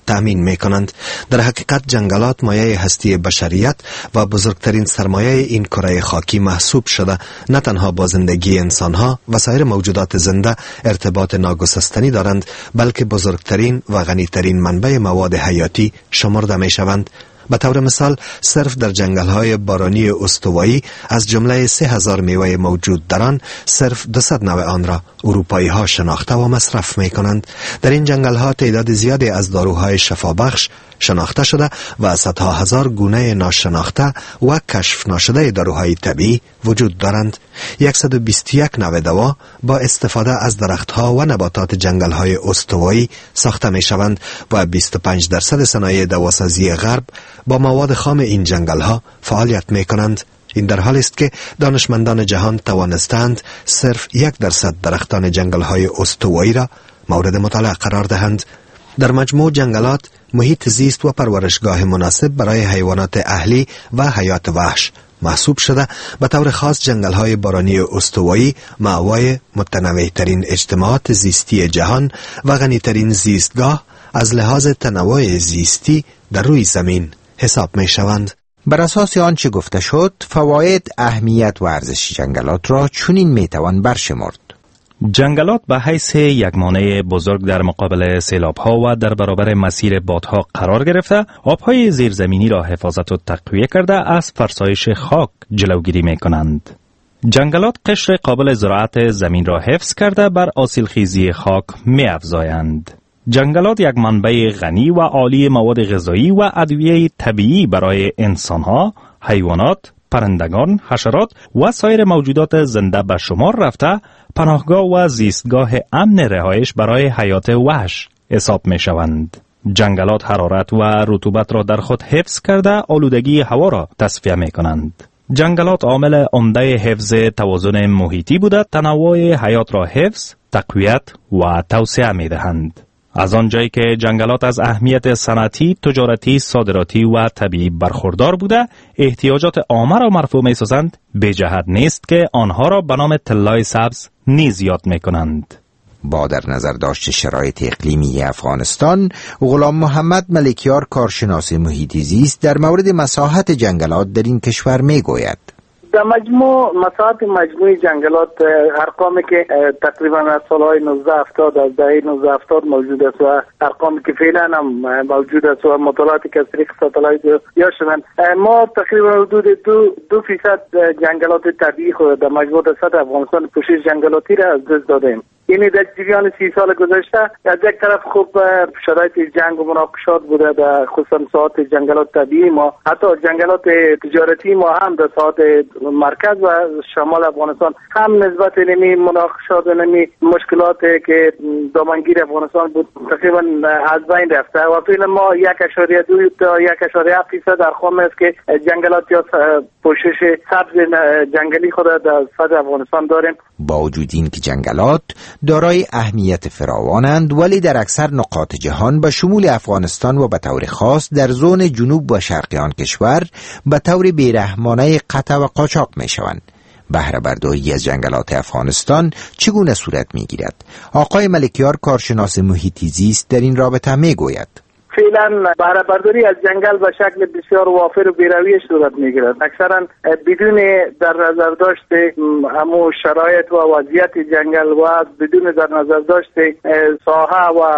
Speaker 9: تأمین می کنند. در حقیقت جنگلات مایه هستی بشریت و بزرگترین سرمایه این کره خاکی محسوب شده. نه تنها با زندگی انسانها و سایر موجودات زنده ارتباط ناگسستنی دارند، بلکه بزرگترین و غنیترین منبع مواد حیاتی شمرده می شوند. به طور مثال صرف در جنگل‌های بارانی استوایی از جمله سه هزار میوه موجود در آن صرف دویست نوع آن را اروپایی‌ها شناخته و مصرف می‌کنند. در این جنگل‌ها تعداد زیادی از داروهای شفابخش شناخته شده و صدها هزار گونه ناشناخته و کشف نشده داروهای طبیعی وجود دارند. صد و بیست و یک نوع دوا با استفاده از درختها و نباتات جنگل‌های استوایی ساخته می‌شوند و بیست و پنج درصد صنایع دواسازی غرب با مواد خام این جنگل‌ها فعالیت می‌کنند. این در حالی است که دانشمندان جهان توانستند صرف یک درصد درختان جنگل‌های استوایی را مورد مطالعه قرار دهند. در مجموع جنگلات محیط زیست و پرورشگاه مناسب برای حیوانات اهلی و حیات وحش محسوب شده. به طور خاص جنگل‌های بارانی استوایی مأوای متنوع‌ترین اجتماعات زیستی جهان و غنی‌ترین زیستگاه از لحاظ تنوع زیستی در روی زمین حساب می شوند.
Speaker 8: بر اساس آنچه گفته شد، فواید، اهمیت و ارزش جنگلات را چنین می توان برشمرد.
Speaker 6: جنگلات به حیث یک مانع بزرگ در مقابل سیلاب‌ها و در برابر مسیر بادها قرار گرفته، آب‌های زیرزمینی را حفاظت و تقویه کرده از فرسایش خاک جلوگیری می‌کنند. جنگلات قشر قابل زراعت زمین را حفظ کرده بر حاصلخیزی خاک می‌افزایند. جنگلات یک منبع غنی و عالی مواد غذایی و ادویه طبیعی برای انسان‌ها، حیوانات، پرندگان، حشرات و سایر موجودات زنده به شمار رفته، پناهگاه و زیستگاه امن رهایش برای حیات وحش حساب می شوند. جنگلات حرارت و رطوبت را در خود حفظ کرده آلودگی هوا را تصفیه می کنند. جنگلات عامل عمده حفظ توازن محیطی بوده، تنوع حیات را حفظ، تقویت و توسعه می دهند. از آنجایی که جنگلات از اهمیت صنعتی، تجارتی، صادراتی و طبیعی برخوردار بوده، احتیاجات عامه را مرفوع می سازند، به جهت نیست که آنها را به نام طلای سبز نیز یاد می کنند.
Speaker 8: با در نظر داشت شرایط اقلیمی افغانستان، غلام محمد ملکیار، کارشناس محیط زیست، در مورد مساحت جنگلات در این کشور می گوید.
Speaker 10: در مجموع مساحت مجموعی جنگلات ارقامی که تقریبا از سالهای نوزده هفتاد از دهه نوزده هفتاد موجود است و ارقامی که فعلا هم موجود است و مطالعاتی که از طریق ساتلایت یا شدن، ما تقریبا حدود دو دو فیصد جنگلات طبیعی خود در مجموع سطح افغانستان پوشش جنگلاتی را از دست دادیم. یعنی در جریان سی سال گذشته از یک طرف خوب شرایط جنگ و مناقشات بوده در خصوصا ساحات جنگلات طبیعی ما، حتی جنگلات تجارتی ما هم در ساحات مرکز و شمال افغانستان هم نسبت نمی مناقشات و نمی مشکلات که دامنگیر افغانستان بود تقریبا از بین رفته و فعلا ما یک اشاریه دو تا یک اشاریه هفت فیصد در خام است که جنگلات یا پوشش سبز جنگلی خود در سطح افغانستان داریم.
Speaker 8: با وجود این که جنگلات دارای اهمیت فراوانند، ولی در اکثر نقاط جهان به شمول افغانستان و به طور خاص در زون جنوب و شرقی آن کشور به طور بیرحمانه قطع و قاچاق می شوند. بهره برداری از جنگلات افغانستان چگونه صورت می گیرد؟ آقای ملکیار، کارشناس محیط زیست، در این رابطه می گوید.
Speaker 10: فعلا بهره برداری از جنگل به شکل بسیار وافر و بیرویه صورت میگیرد. اکثرا بدون در نظر داشت همو شرایط و وضعیت جنگل و بدون در نظر داشت ساحه و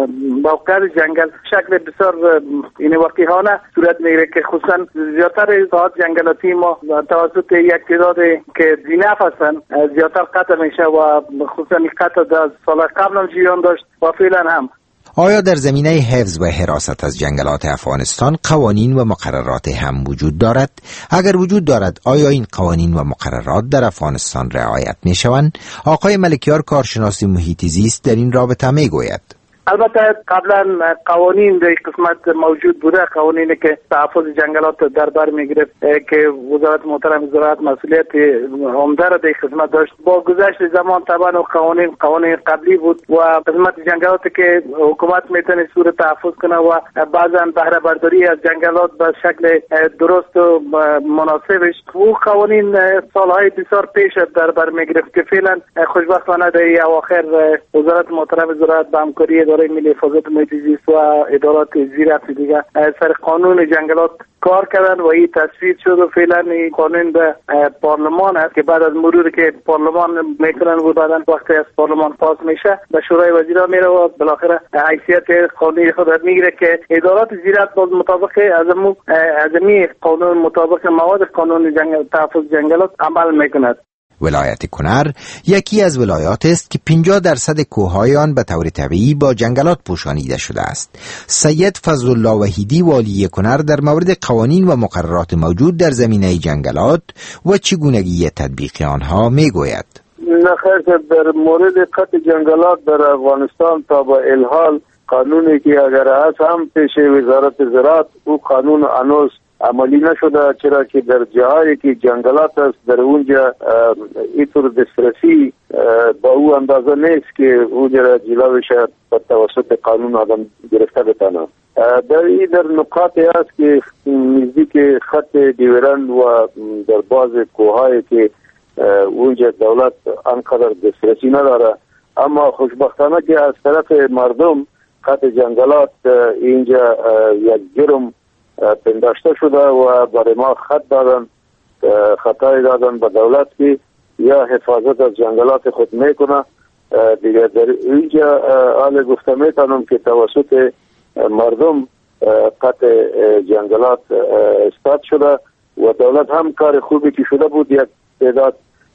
Speaker 10: موقعیت جنگل شکل بسیار این وقیحانه صورت میگیره که خصوصا زیادتر ساحات جنگلاتی ما توسط یک تعداد که ذی‌نفع هستن زیادتر قطع میشه و خصوصا قطع در سال قبل هم جریان داشت و فعلا هم.
Speaker 8: آیا در زمینه حفظ و حراست از جنگلات افغانستان قوانین و مقررات هم وجود دارد؟ اگر وجود دارد، آیا این قوانین و مقررات در افغانستان رعایت می شوند؟ آقای ملکیار، کارشناس محیط زیست، در این رابطه می گوید.
Speaker 10: البته قبلا قوانین در قسمت موجود بوده، قوانینی که تحفظ جنگلات در بر میگرفت که وزارت محترم زراعت مسئولیت عمده را در قسمت داشت. با گذشت زمان طبعا قوانین قوانین قبلی بود و قسمت جنگلات که حکومت میتونه صورت تحفظ کنه و بعضا بهره برداری از جنگلات به شکل درست و مناسبش او قوانین سالهای بسیار پیش در بر میگرفت که فعلا خوشبختانه در اواخر وزارت محترم زراعت به همکاری اداره ملی حفاظت محیط زیست و ادارات زیرفت دیگه سر قانون جنگلات کار کردن و این تصویب شد و فعلا این قانون به پارلمان است که بعد از مرور که پارلمان میکنن و بعدا وقتی از پارلمان پاس میشه به شورای وزیران میره و بالاخره حیثیت قانونی خود میگیره که ادارات زیرفت باز مطابق از مو از می قانون مطابق مواد قانون جنگل تحفظ جنگلات عمل میکند.
Speaker 8: ولایت کنر یکی از ولایات است که پنجاه درصد کوههای آن به طور طبیعی با جنگلات پوشانیده شده است. سید فضل الله وحیدی والی کنر در مورد قوانین و مقررات موجود در زمینه جنگلات و چگونگی تطبیق آنها میگوید.
Speaker 7: نخیر در مورد قطع جنگلات در افغانستان تا به الحال قانونی که اگر هست هم پیش وزارت زراعت او قانون هنوز عملی نشده، چرا که در جاهایی که جنگلات است در اونجا اینطور دسترسی با او اندازه نیست که اونجا جلوش به توسط قانون آدم گرفته بتانه. در این در نقاطی است که نزدیک خط دیورند و در باز کوهایی که اونجا دولت انقدر دسترسی نداره، اما خوشبختانه که از طرف مردم خط جنگلات اینجا یک جرم پنداشته شده و برای ما خط دادن خطای دادن به دولت که یا حفاظت از جنگلات خود میکنه دیگه. در اینجا حال گفته میتونم که توسط مردم قطع جنگلات استاد شده و دولت هم کار خوبی که شده بود. یک تعداد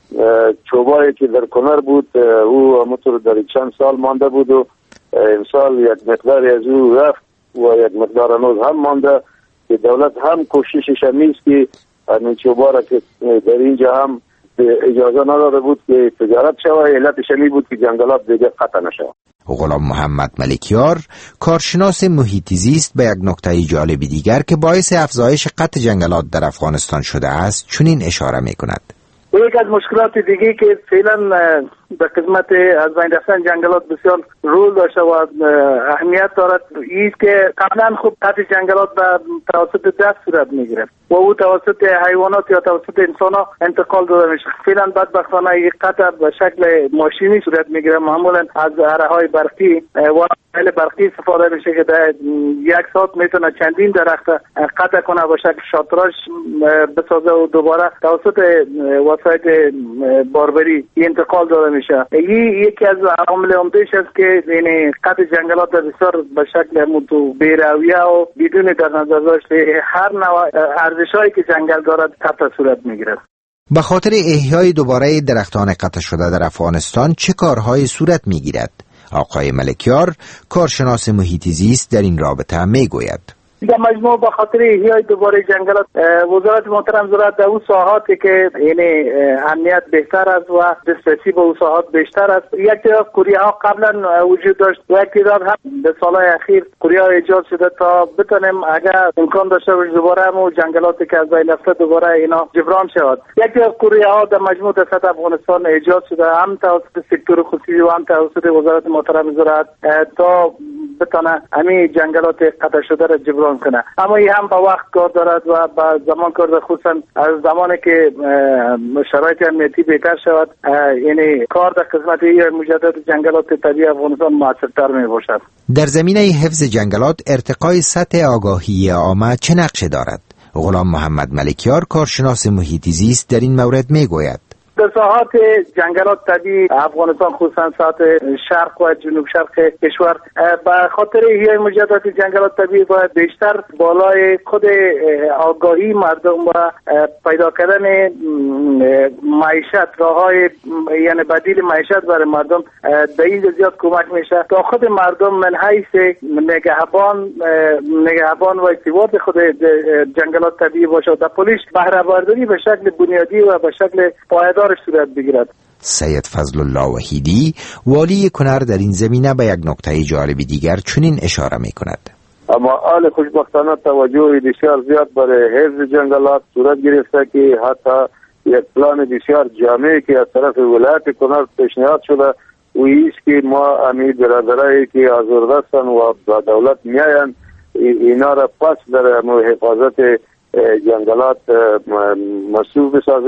Speaker 7: چوبایی که در کنر بود او همونطور در چند سال مانده بود و امسال یک مقداری از او رفت و یک مقدار هنوز هم مانده که دولت هم کوششش همیست که همین چوبا را که در اینجا هم اجازه نداده بود که تجارت شوه، علتش همی بود که جنگلات دیگه قطع نشوه.
Speaker 8: غلام محمد ملکیار کارشناس محیط زیست به یک نکته جالب دیگر که باعث افزایش قطع جنگلات در افغانستان شده است چنین اشاره می کند.
Speaker 10: یک از مشکلات دیگه که فعلا در قسمت از بین رفتن جنگلات بسیار رول داشته و اهمیت دارد ایست که قبلا خوب قطع جنگلات به توسط دست صورت میگیره و او توسط حیوانات یا توسط انسان ها انتقال داده میشه. فعلا بدبختانه یک قطع به شکل ماشینی صورت میگیره، معمولا از اره های برقی و خیلی برقی استفاده میشه که در یک ساعت میتونه چندین درخت قطع کنه و شکل شاطراش بسازه و دوباره توسط وسایل باربری انتقال داده میشه. این یکی از عوامل عمده‌اش است که یعنی قطع جنگلات بسیار به شکل متو بی‌رویه و بدون در نظر داشته هر نوع ارزش‌هایی که جنگل دارد قطع صورت میگیرد.
Speaker 8: به خاطر احیای دوباره درختان قطع شده در افغانستان چه کارهای صورت میگیرد؟ آقای ملکیار کارشناس محیط زیست در این رابطه میگوید.
Speaker 10: در مجموع به خاطر احیای دوباره جنگلات وزارت محترم زراعت در اون ساحاتی که یعنی امنیت بهتر است و دسترسی به اون ساحات بیشتر است. یک تعداد کوریه ها قبلا وجود داشت و یک تعداد هم به سالهای اخیر کوریه ها ایجاد شده تا بتونیم اگر امکان داشته باشه دوباره هم جنگلاتی که از بین رفته دوباره اینا جبران شود. یک تعداد کوریه ها در مجموع در سطح افغانستان ایجاد شده هم توسط سکتور خصوصی و هم توسط وزارت محترم زراعت تا بتونه همین جنگلات قطع شده را جبران کنه. اما این هم با وقت کار دارد و با زمان کار دارد، خصوصا از زمانی که شرایط امنیتی بهتر شود یعنی کار در قسمت مجدد جنگلات طبیعی افغانستان موثرتر می باشد.
Speaker 8: در زمینه حفظ جنگلات ارتقای سطح آگاهی عامه چه نقش دارد؟ غلام محمد ملکیار کارشناس محیط زیست در این مورد می گوید.
Speaker 10: در ساحات جنگلات طبیعی افغانستان خصوصا ساحات شرق و جنوب شرق کشور به خاطر احیای مجدد جنگلات طبیعی باید بیشتر بالای خود آگاهی مردم و پیدا کردن معیشت راههای یعنی بدیل معیشت برای مردم در این زیاد کمک میشه تا خود مردم من حیث نگهبان نگهبان و استوار خود جنگلات طبیعی باشه در پولیش بهره برداری به شکل بنیادی و به شکل پایدار صورت بگیرد.
Speaker 8: سید فضل الله وحیدی والی کنر در این زمینه به یک نکته جالب دیگر چنین اشاره می کند.
Speaker 7: اما آل خوشبختانه توجه بسیار زیاد برای حفظ جنگلات صورت گرفته که حتی یک پلان بسیار جامعی که از طرف ولایت کنر پیشنهاد شده و ایست که ما امی برادرایی که آزرده هستند و با دولت میاین اینا را پس در حفاظت جنگلات مسئول بسازیم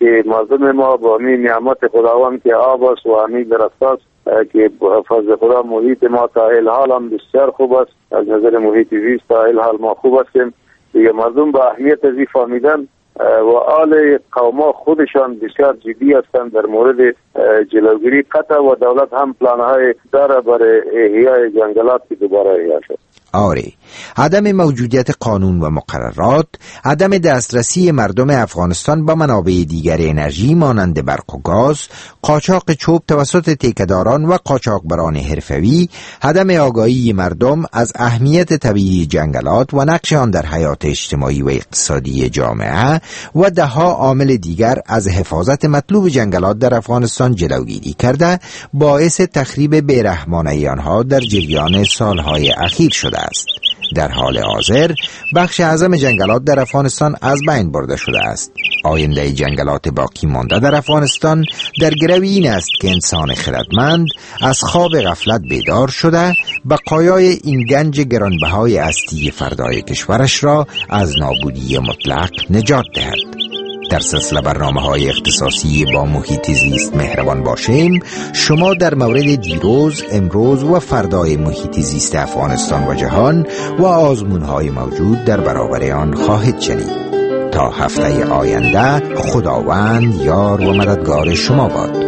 Speaker 3: که مردم ما با می نعمت خداوند که آب است و همین درخت است که فضل خدا محیط ما تا الحال هم بسیار خوب است. از نظر محیط زیست تا الحال ما خوب هستیم دیگه. مردم با اهمیت ازی فهمیدن و آل قوما خودشان بسیار جدی هستند در مورد جلوگیری قطع و دولت هم پلانهای داره برای احیای جنگلات که دوباره احیا شد.
Speaker 8: آره، عدم موجودیت قانون و مقررات، عدم دسترسی مردم افغانستان با منابع دیگر انرژی مانند برق و گاز، قاچاق چوب توسط تیکه‌داران و قاچاقبران حرفه‌ای، عدم آگاهی مردم از اهمیت طبیعی جنگلات و نقش آن در حیات اجتماعی و اقتصادی جامعه و ده‌ها عامل دیگر از حفاظت مطلوب جنگلات در افغانستان جلوگیری کرده باعث تخریب بیرحمانه آنها در جریان سالهای اخیر شده است. در حال حاضر بخش اعظم جنگلات در افغانستان از بین برده شده است. آینده جنگلات باقی مانده در افغانستان در گرو این است که انسان خردمند از خواب غفلت بیدار شده بقایای این گنج گرانبهای هستی فردای کشورش را از نابودی مطلق نجات دهد. در سلسله برنامه‌های اختصاصی با محیط زیست مهربان باشیم، شما در مورد دیروز، امروز و فردای محیط زیست افغانستان و جهان و آزمون‌های موجود در برابر آن خواهید شنید. تا هفته آینده خداوند یار و مددگار شما باد.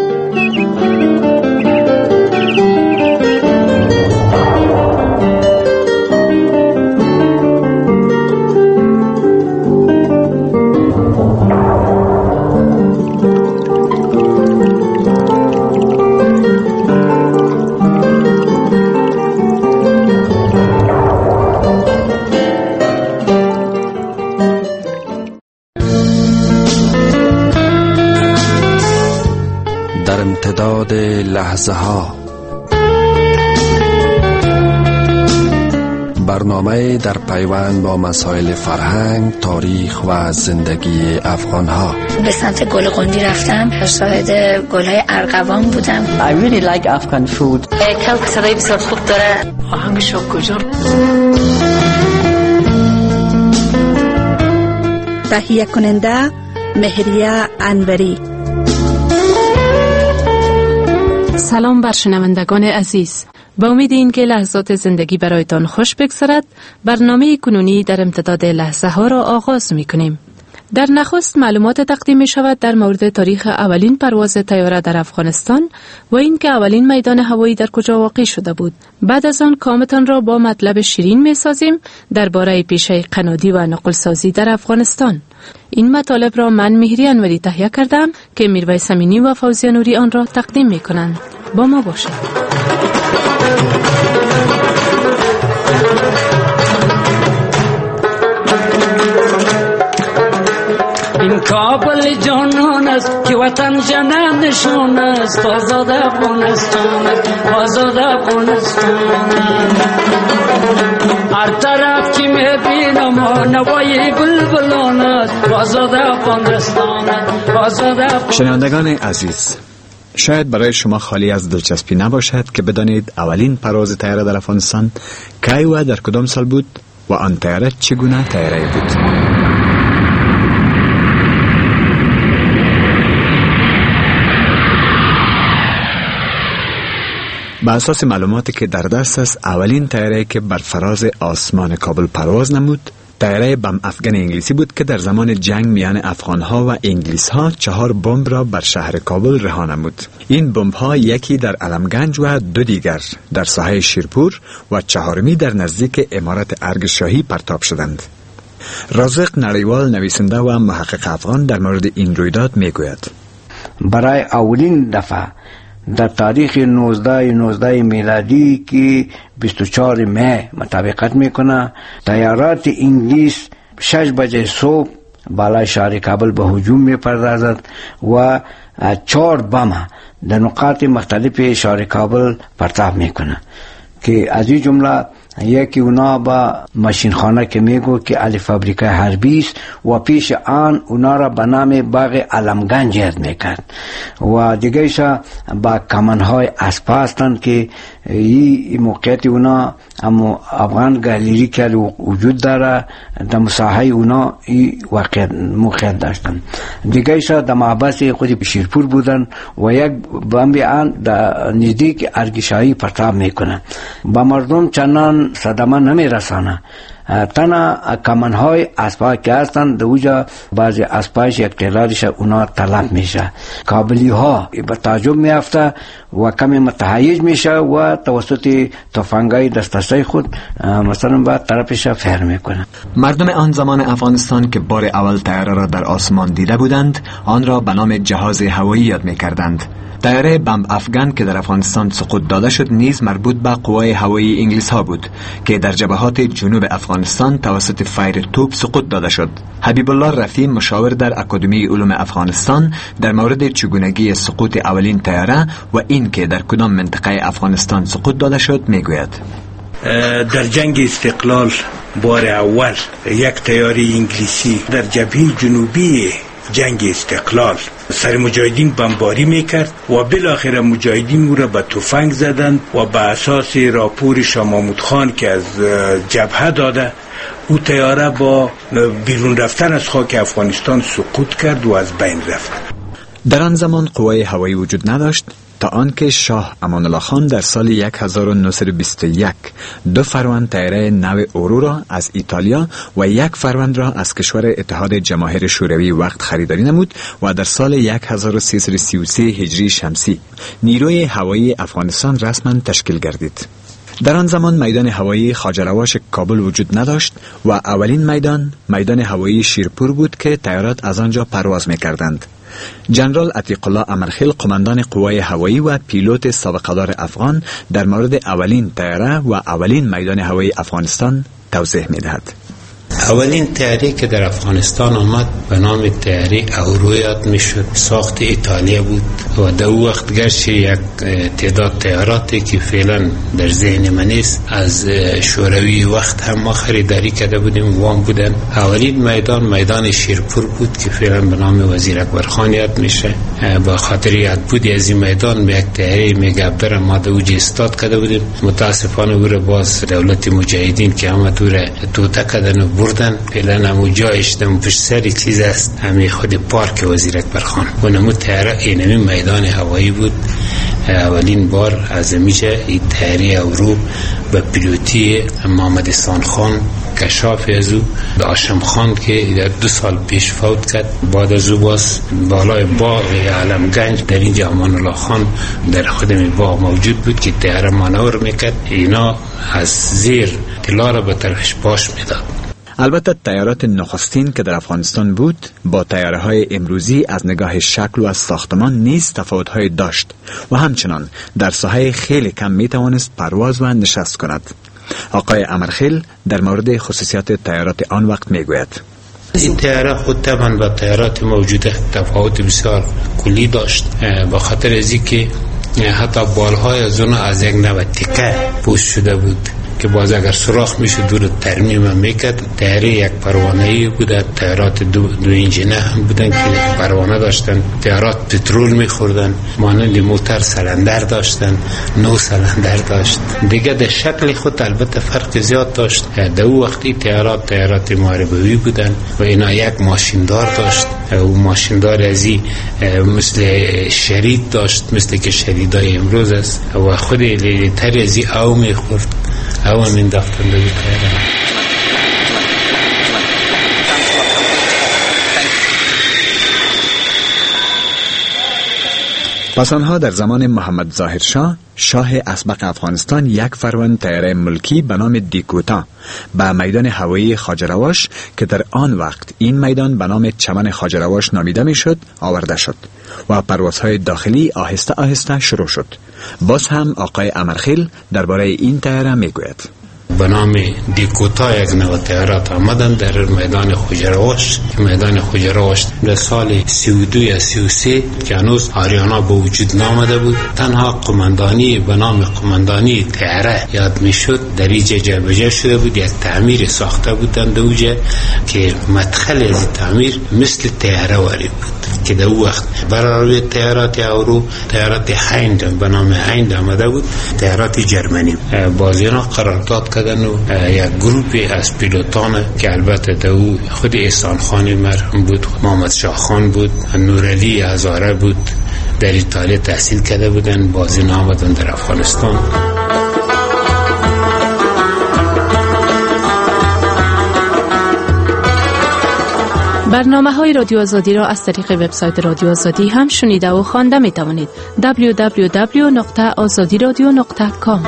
Speaker 11: امتداد لحظه ها، برنامه در پیوند با مسائل فرهنگ، تاریخ و زندگی افغان ها.
Speaker 12: به سمت گل قندی رفتم، شاهد گل‌های ارغوان بودم.
Speaker 13: I really like Afghan food.
Speaker 12: کلک صدای بسیار خوب داره.
Speaker 13: آهنگش کجا؟
Speaker 14: تهیه کننده مهریه انوری.
Speaker 15: سلام بر شنوندگان عزیز، با امید این که لحظات زندگی برایتان خوش بگذرد، برنامه کنونی در امتداد لحظه ها را آغاز می کنیم. در نخست معلومات تقدیم می شود در مورد تاریخ اولین پرواز طیاره در افغانستان و اینکه اولین میدان هوایی در کجا واقع شده بود. بعد از آن کامتان را با مطلب شیرین می سازیم درباره پیشه قنادی و نقل سازی در افغانستان. این مطالب را من مهری انوری تهیه کردم که میرویس امینی و فوزیه نوری آن را تقدیم می کنند. با ما باشید.
Speaker 16: این کابل جانان است که وطن جنان نشون است، آزاد افغانستان است، آزاد افغانستان. هر طرف که میبینم نوای بلبلان است، آزاد افغانستان است، آزاد افغانستان.
Speaker 17: شنوندگان عزیز، شاید برای شما خالی از دلچسپی نباشد که بدانید اولین پرواز طیاره در افغانستان کی و در کدام سال بود و آن طیاره چگونه طیاره بود. با اساس معلوماتی که در دست است، اولین طیاره که بر فراز آسمان کابل پرواز نمود طیاره بم افغان انگلیسی بود که در زمان جنگ میان افغانها و انگلیسها چهار بمب را بر شهر کابل رها نمود. این بمب‌ها یکی در علمگنج و دو دیگر در ساحه شیرپور و چهارمی در نزدیک امارت ارگ شاهی پرتاب شدند. رازق نریوال نویسنده و محقق افغان در مورد این رویداد میگوید:
Speaker 18: برای اولین دفعه در تاریخ نوزده نوزده میلادی که بیست و چهار مه مطابقت میکنه، طیارات انگلیس شش بجه صبح بالای شهر کابل به هجوم میپردازد و چهار بم در نقاط مختلف شهر کابل پرتاب میکنه که از این جمله یکی اونا با ماشین خانه که میگو که علی فابریکه حربی است و پیش آن اونا را به نام باغ علمگنج یاد میکرد و دیگه ایشا با کمانهای اسپا هستند که این موقعیت اونا اما افغان گالری که وجود داره در مساحه اونا این واقع موقعیت داشتن. دیگه ایشا در محبس خود شیرپور بودن و یک بمبی آن در نزدیک ارگشایی پرتاب میکنن با مردم چنان صدمه نمی رسانه. تنها کمانهای اسپا که هستند در اوجا بعضی اسپایش یک تلارش اونا طلب میشه. کابلی ها به تعجب میافته و کمی متحیج میشه و توسط تفنگای دسترسی خود مثلا با طرفش فر میکنه.
Speaker 17: مردم آن زمان افغانستان که بار اول طیاره را در آسمان دیده بودند آن را به نام جهاز هوایی یاد میکردند. طیاره بمب افغان که در افغانستان سقوط داده شد نیز مربوط به قوای هوایی انگلیس ها بود که در جبهات جنوب افغانستان توسط فایر توپ سقوط داده شد. حبیب الله رفیع مشاور در اکادمی علوم افغانستان در مورد چگونگی سقوط اولین طیاره و این که در کدام منطقه افغانستان سقوط داده شد میگوید.
Speaker 19: در جنگ استقلال بار اول یک طیاره انگلیسی در جبهه جنوبی جنگ استقلال سر مجاهدین بمباری میکرد و بالاخره مجاهدین او را به تفنگ زدند و به اساس راپور شاه محمود خان که از جبهه داده او طیاره با بیرون رفتن از خاک افغانستان سقوط کرد و از بین رفت.
Speaker 17: در آن زمان قوای هوایی وجود نداشت تا آنکه شاه امان الله خان در سال هزار و نهصد و بیست و یک دو فروند طیاره نو اورورا از ایتالیا و یک فروند را از کشور اتحاد جماهیر شوروی وقت خریداری نمود و در سال هزار و سیصد و سی و سه هجری شمسی نیروی هوایی افغانستان رسما تشکیل گردید. در آن زمان میدان هوایی خواجه کابل وجود نداشت و اولین میدان میدان هوایی شیرپور بود که طیارات از آنجا پرواز می‌کردند. جنرال عتیق الله امرخیل قماندان قوای هوایی و پیلوت سابقه‌دار افغان در مورد اولین طیاره و اولین میدان هوایی افغانستان توضیح می‌دهد.
Speaker 20: اولین طیاره که در افغانستان آمد به نام طیاره اورو یاد میشد. ساخت ایتالیا بود و در او وقت گرچه یک تعداد طیاراتی که فعلا در ذهن من نیست از شوروی وقت هم ما خریداری کرده بودیم وام بودن. اولین میدان میدان شیرپور بود که فعلا به نام وزیر اکبر خان یاد میشه. با خاطر یاد بود از این میدان به یک طیاره میگابر ما در اوج استاد کرده بودیم. متاسفانه او را باز دولت مجاهدین که همه دور توته کردن و بردن. فعلا همو جایش دم پشت سری چیز است همین خود پارک وزیر اکبر خان و نمو طیاره اینمی میدان هوایی بود. اولین بار از میشه این طیاره اورو به پیلوتی محمد احسان خان کشاف از او داشم خان که در دو سال پیش فوت کرد. بعد از او باز بالای باغ علمگنج در اینجا امان الله خان در خودم باغ موجود بود که طیاره مانور میکرد. اینا از زیر طلا را به طرفش باش میداد.
Speaker 17: البته طیارات نخستین که در افغانستان بود با طیاره های امروزی از نگاه شکل و از ساختمان نیز تفاوت های داشت و همچنان در ساحه خیلی کم می توانست پرواز و نشست کند. آقای امرخیل در مورد خصوصیات طیارات آن وقت می گوید.
Speaker 20: این طیاره خود طبعا با طیارات موجوده تفاوت بسیار کلی داشت با خاطر از اینکه حتی بالهای از اون از یک نوع تکه پوست شده بود که باز اگر سوراخ میشه دور ترمیم میکرد. طیاره یک پروانه‌ای بوده. طیارات دو, دو انجینه هم بودن که پروانه داشتن. طیارات پترول میخوردن. مانند موتور سلندر داشتن. نو سلندر داشت. دیگه در شکل خود البته فرق زیاد داشت. در او وقتی طیارات طیارات محاربه‌ای بودن و اینا یک ماشیندار داشت. او ماشیندار ازی مثل شرید داشت مثل که شریدای امروز است و خود لیتر ازی او میخورد. او هم این دفتن دوی طیاره.
Speaker 17: پس آنها در زمان محمد ظاهر شاه شاه اسبق افغانستان یک فروند طیاره ملکی به نام دیکوتا به میدان هوایی خواجه رواش که در آن وقت این میدان به نام چمن خواجه رواش نامیده میشد آورده شد و پروازهای داخلی آهسته آهسته شروع شد. باز هم آقای امرخیل درباره این طیاره میگوید.
Speaker 20: به نام دیکوتا یک نوع تیارات آمدن در میدان خوجرواش. میدان خوجرواش در سال سی و دو یا سی و سه که هنوز آریانا به وجود نامده بود، تنها قماندانی به نام قماندانی تیاره یاد میشد در اینجا جابجا شده بود. یک تعمیر ساخته بودند در اونجا که مدخل از تعمیر مثل تیاره واری بود که در وقت برای تیارات اورو تیارات هایند به نام هایند آمده بود، تیارات جرمنی. بازینا قرارداد کردن و یک گروپی از پیلوتان که البته در او خود احسان خان مرحوم بود، محمد شاه خان بود، نورعلی هزاره بود، در ایتالیا تحصیل کرده بودن. بازینا آمدن در افغانستان.
Speaker 15: برنامه های رادیو آزادی را از طریق وبسایت رادیو آزادی هم شنیده و خوانده می توانید. دبلیو دبلیو دبلیو نقطه آزادی رادیو نقطه کام.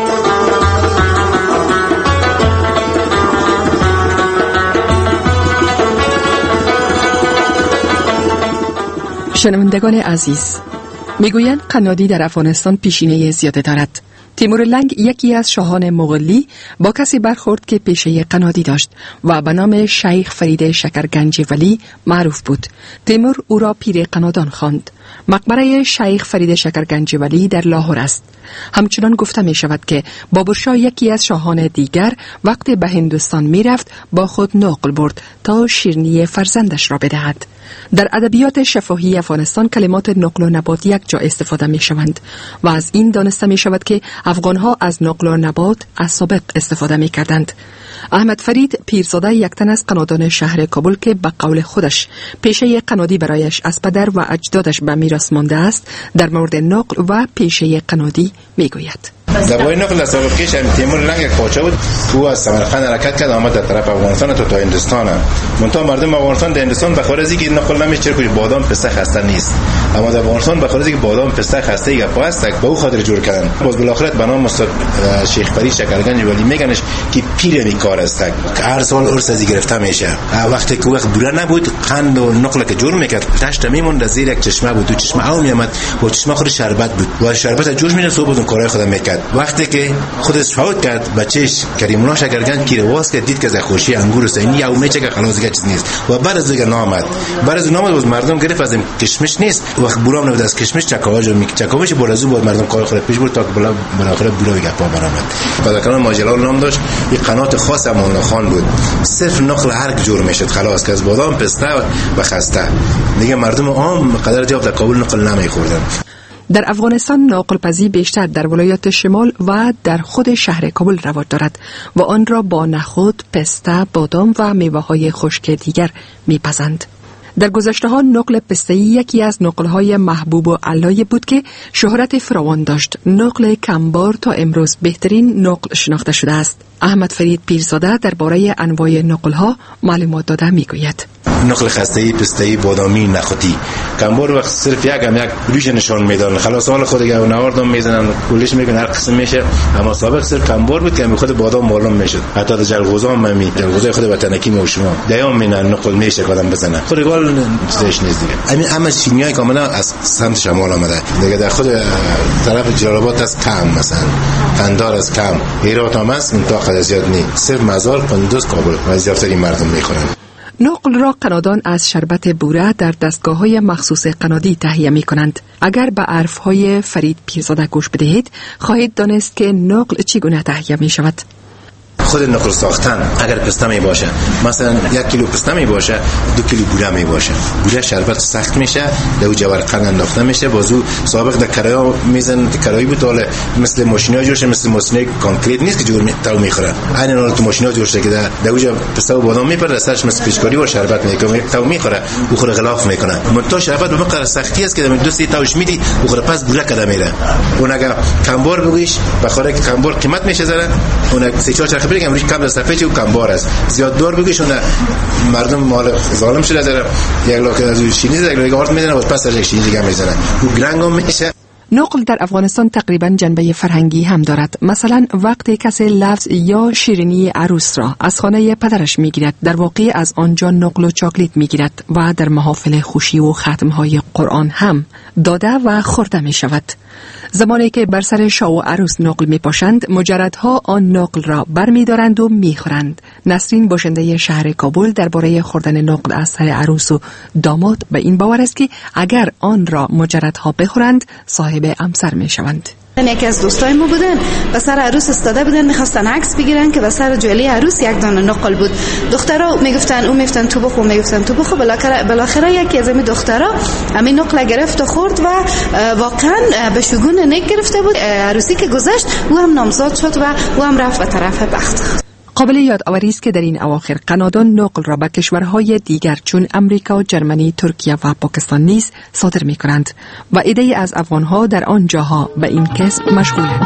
Speaker 21: شنوندگان عزیز، میگویند قنادی در افغانستان پیشینه زیاده دارد. تیمور لنگ یکی از شاهان مغولی با کسی برخورد که پیشه قنادی داشت و به نام شیخ فرید شکرگنجی ولی معروف بود. تیمور او را پیر قنادان خواند. مقبره شیخ فرید شکرگنجی ولی در لاهور است. همچنان گفته می شود که بابرشاه یکی از شاهان دیگر وقتی به هندوستان می رفت با خود نقل برد تا شیرینی فرزندش را بدهد. در ادبیات شفاهی افغانستان کلمات نقل و نبات یک جا استفاده می شوند و از این دانسته می شود که افغانها از نقل و نبات از سابق استفاده می کردند. احمد فرید پیرزاده یک تن از قنادان شهر کابل که به قول خودش پیشه قنادی برایش از پدر و اجدادش به میراث مانده است، در مورد نقل و پیشه قنادی می گوید.
Speaker 22: دبای نقل سابقیش هم تیمور لنگ یک پاچه بود. او از سمرقند حرکت کرد آمد در طرف افغانستان تا تا هندوستان. منتها مردم افغانستان در هندوستان بخاطر از اینکه نقل نمیشه چرا که بادام پسته خسته نیست، اما در افغانستان بخاطر از اینکه بادام پسته خسته یک پاست به او خاطر جور کردن. باز بالاخره به نام استاد شیخ فرید شکرگنجی ولی میگنش که پیر می کار است که هر سال عرس از گرفته میشه. وقتی که وقت بوره نبود قند و نقل که جور میکرد تشت میموند زیر یک چشمه بود. تو چشمه او میامد و چشمه خود شربت بود و شربت جوش میشه صبح اون کارهای خودم میکرد. وقتی که خودش فوت کرد بچهش کریم‌الله شکرگنج کی رواز کرد دید که از خوشی انگور است این یومه چه که خلاص دیگه چیز نیست و بعد از دیگه نامد بعد از نامد باز مردم گرفت از کشمش نیست وقت بورام نبود از کشمش چکاواج می چکاواج بولازو بود مردم کار خود پیش برد تا بالا بالاخره بورا گپا برآمد. بعد کلام ماجلال نام داشت یک قنات خاص امان خان بود صرف نقل هر جور میشد خلاص که از بادام پسته و خسته دیگه مردم عام قدر جواب در کابل نقل نمیخوردن.
Speaker 21: در افغانستان نقل پزی بیشتر در ولایات شمال و در خود شهر کابل رواج دارد و آن را با نخود، پسته، بادام و میوه‌های خشک دیگر میپزند. در گذشته ها نقل پسته‌ای یکی از نقل‌های محبوب و علایی بود که شهرت فراوان داشت. نقل کمبار تا امروز بهترین نقل شناخته شده است. احمد فرید پیرزاده درباره انواع نقل‌ها معلومات داده میگوید.
Speaker 22: نقل خسته‌ای، پسته‌ای، بادامی، نخودی. کمبار وقت صرف یک هم یک روش نشان میدن. خلاص حال خود دیگه نواردم میزنن، کلش میگن هر قسم میشه. اما سابق صرف کمبار بود که خود بادام معلوم میشد. حتی در جلغوزا هم می جلغوزای خود وطنکی مو شما. دیام مینن نقل میشه کدام بزنه. خود گال چیزش نیست دیگه. همین اما چینیای کاملا از سمت شمال آمده. دیگه در خود طرف جلال آباد از کم مثلا. قندار از کم. هرات هم است منطقه زیاد نی. صرف مزار قندوز کابل و زیادترین مردم میخورن.
Speaker 21: نقل را قنادان از شربت بوره در دستگاه‌های مخصوص قنادی تهیه می‌کنند. اگر به حرف‌های فرید پیرزاده گوش بدهید، خواهید دانست که نقل چگونه تهیه می‌شود.
Speaker 22: خود نقل ساختن اگر پسته می باشه مثلا یک کیلو پسته می باشه دو کیلو بوره می باشه بوره شربت سخت میشه در او جوار قند انداخته میشه بازو سابق در کرایا میزن کرایی بود حالا مثل ماشینا جوشه مثل ماشینای کانکریت نیست که جور تو میخوره عین حالت ماشینا جوشه که در در اوجا پسته و بادام میپره سرش مثل پیشکاری و شربت میکنه تو میخوره او خود غلاف میکنه منتها شربت به مقدار سختی است که در دو سه تاش میدی او خود پس بوره کده میره اون اگر کمبار بگویش بخوره که کمبار قیمت میشه زره اون سه چهار چرخ بگم روش کم در صفحه چه کمبار است زیاد دور بگیشون مردم مال ظالم شده در یک لاک از شینی در یک آرد میدنه و پس از یک شینی دیگه میزنه او گرنگ هم میشه.
Speaker 21: نقل در افغانستان تقریبا جنبه فرهنگی هم دارد. مثلا وقتی کسی لفظ یا شیرینی عروس را از خانه پدرش میگیرد، در واقع از آنجا نقل و چاکلیت میگیرد و در محافل خوشی و ختمهای قرآن هم داده و خورده می شود. زمانی که بر سر شاه و عروس نقل می پاشند، مجردها آن نقل را بر می دارند و می خورند. نسرین باشنده شهر کابل درباره خوردن نقل از سر عروس و داماد به این باور است که اگر آن را مجردها بخورند صاحب امسر می شوند.
Speaker 4: یکی از دوستای ما بودن به سر عروس استاده بودن، میخواستن عکس بگیرن که به سر جولی عروس یک دانه نقل بود. دخترها میگفتن او میگفتن تو بخو، میگفتن تو بخو. بالاخره بالاخره یکی از این دخترها همین نقل گرفت و خورد و واقعا به شگون نیک گرفته بود. عروسی که گذشت او هم نامزاد شد و او هم رفت به طرف بخت.
Speaker 21: قابل یادآوری است که در این اواخر قنادان نقل را به کشورهای دیگر چون امریکا، جرمنی، ترکیه و پاکستان نیز صادر می کنند و عده‌ای از افغانها در آن جاها به این کسب مشغولند.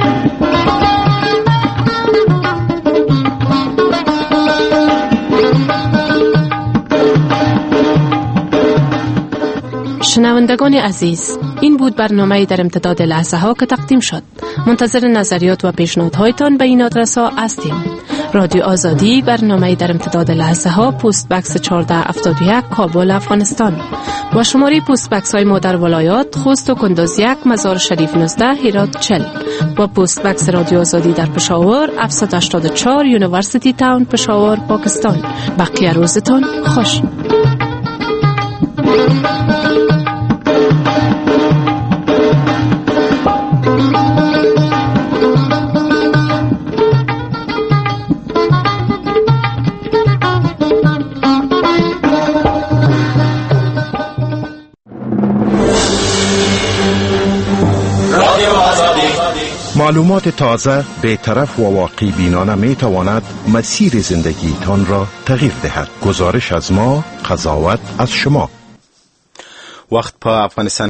Speaker 15: شنوندگان عزیز، این بود برنامه در امتداد لحظه ها که تقدیم شد. منتظر نظریات و پیشنهادهایتان به این آدرس ها هستیم. رادیو آزادی، برنامه در امتداد لحظه ها، پست بکس چهارده هفتاد و یک، کابل، افغانستان و شماره پست بکس های ما در ولایات خوست و کندوز یک، مزار شریف نوزده، هرات چهل و پست بکس رادیو آزادی در پشاور هفتصد و هشتاد و چهار، یونیورسیتی تاون، پشاور، پاکستان. بقیه روزتان خوش.
Speaker 5: معلومات تازه، بی‌طرف و واقع بینانه می تواند مسیر زندگی تان را تغییر دهد. گزارش از ما، قضاوت از شما.
Speaker 23: وقت په افغانستان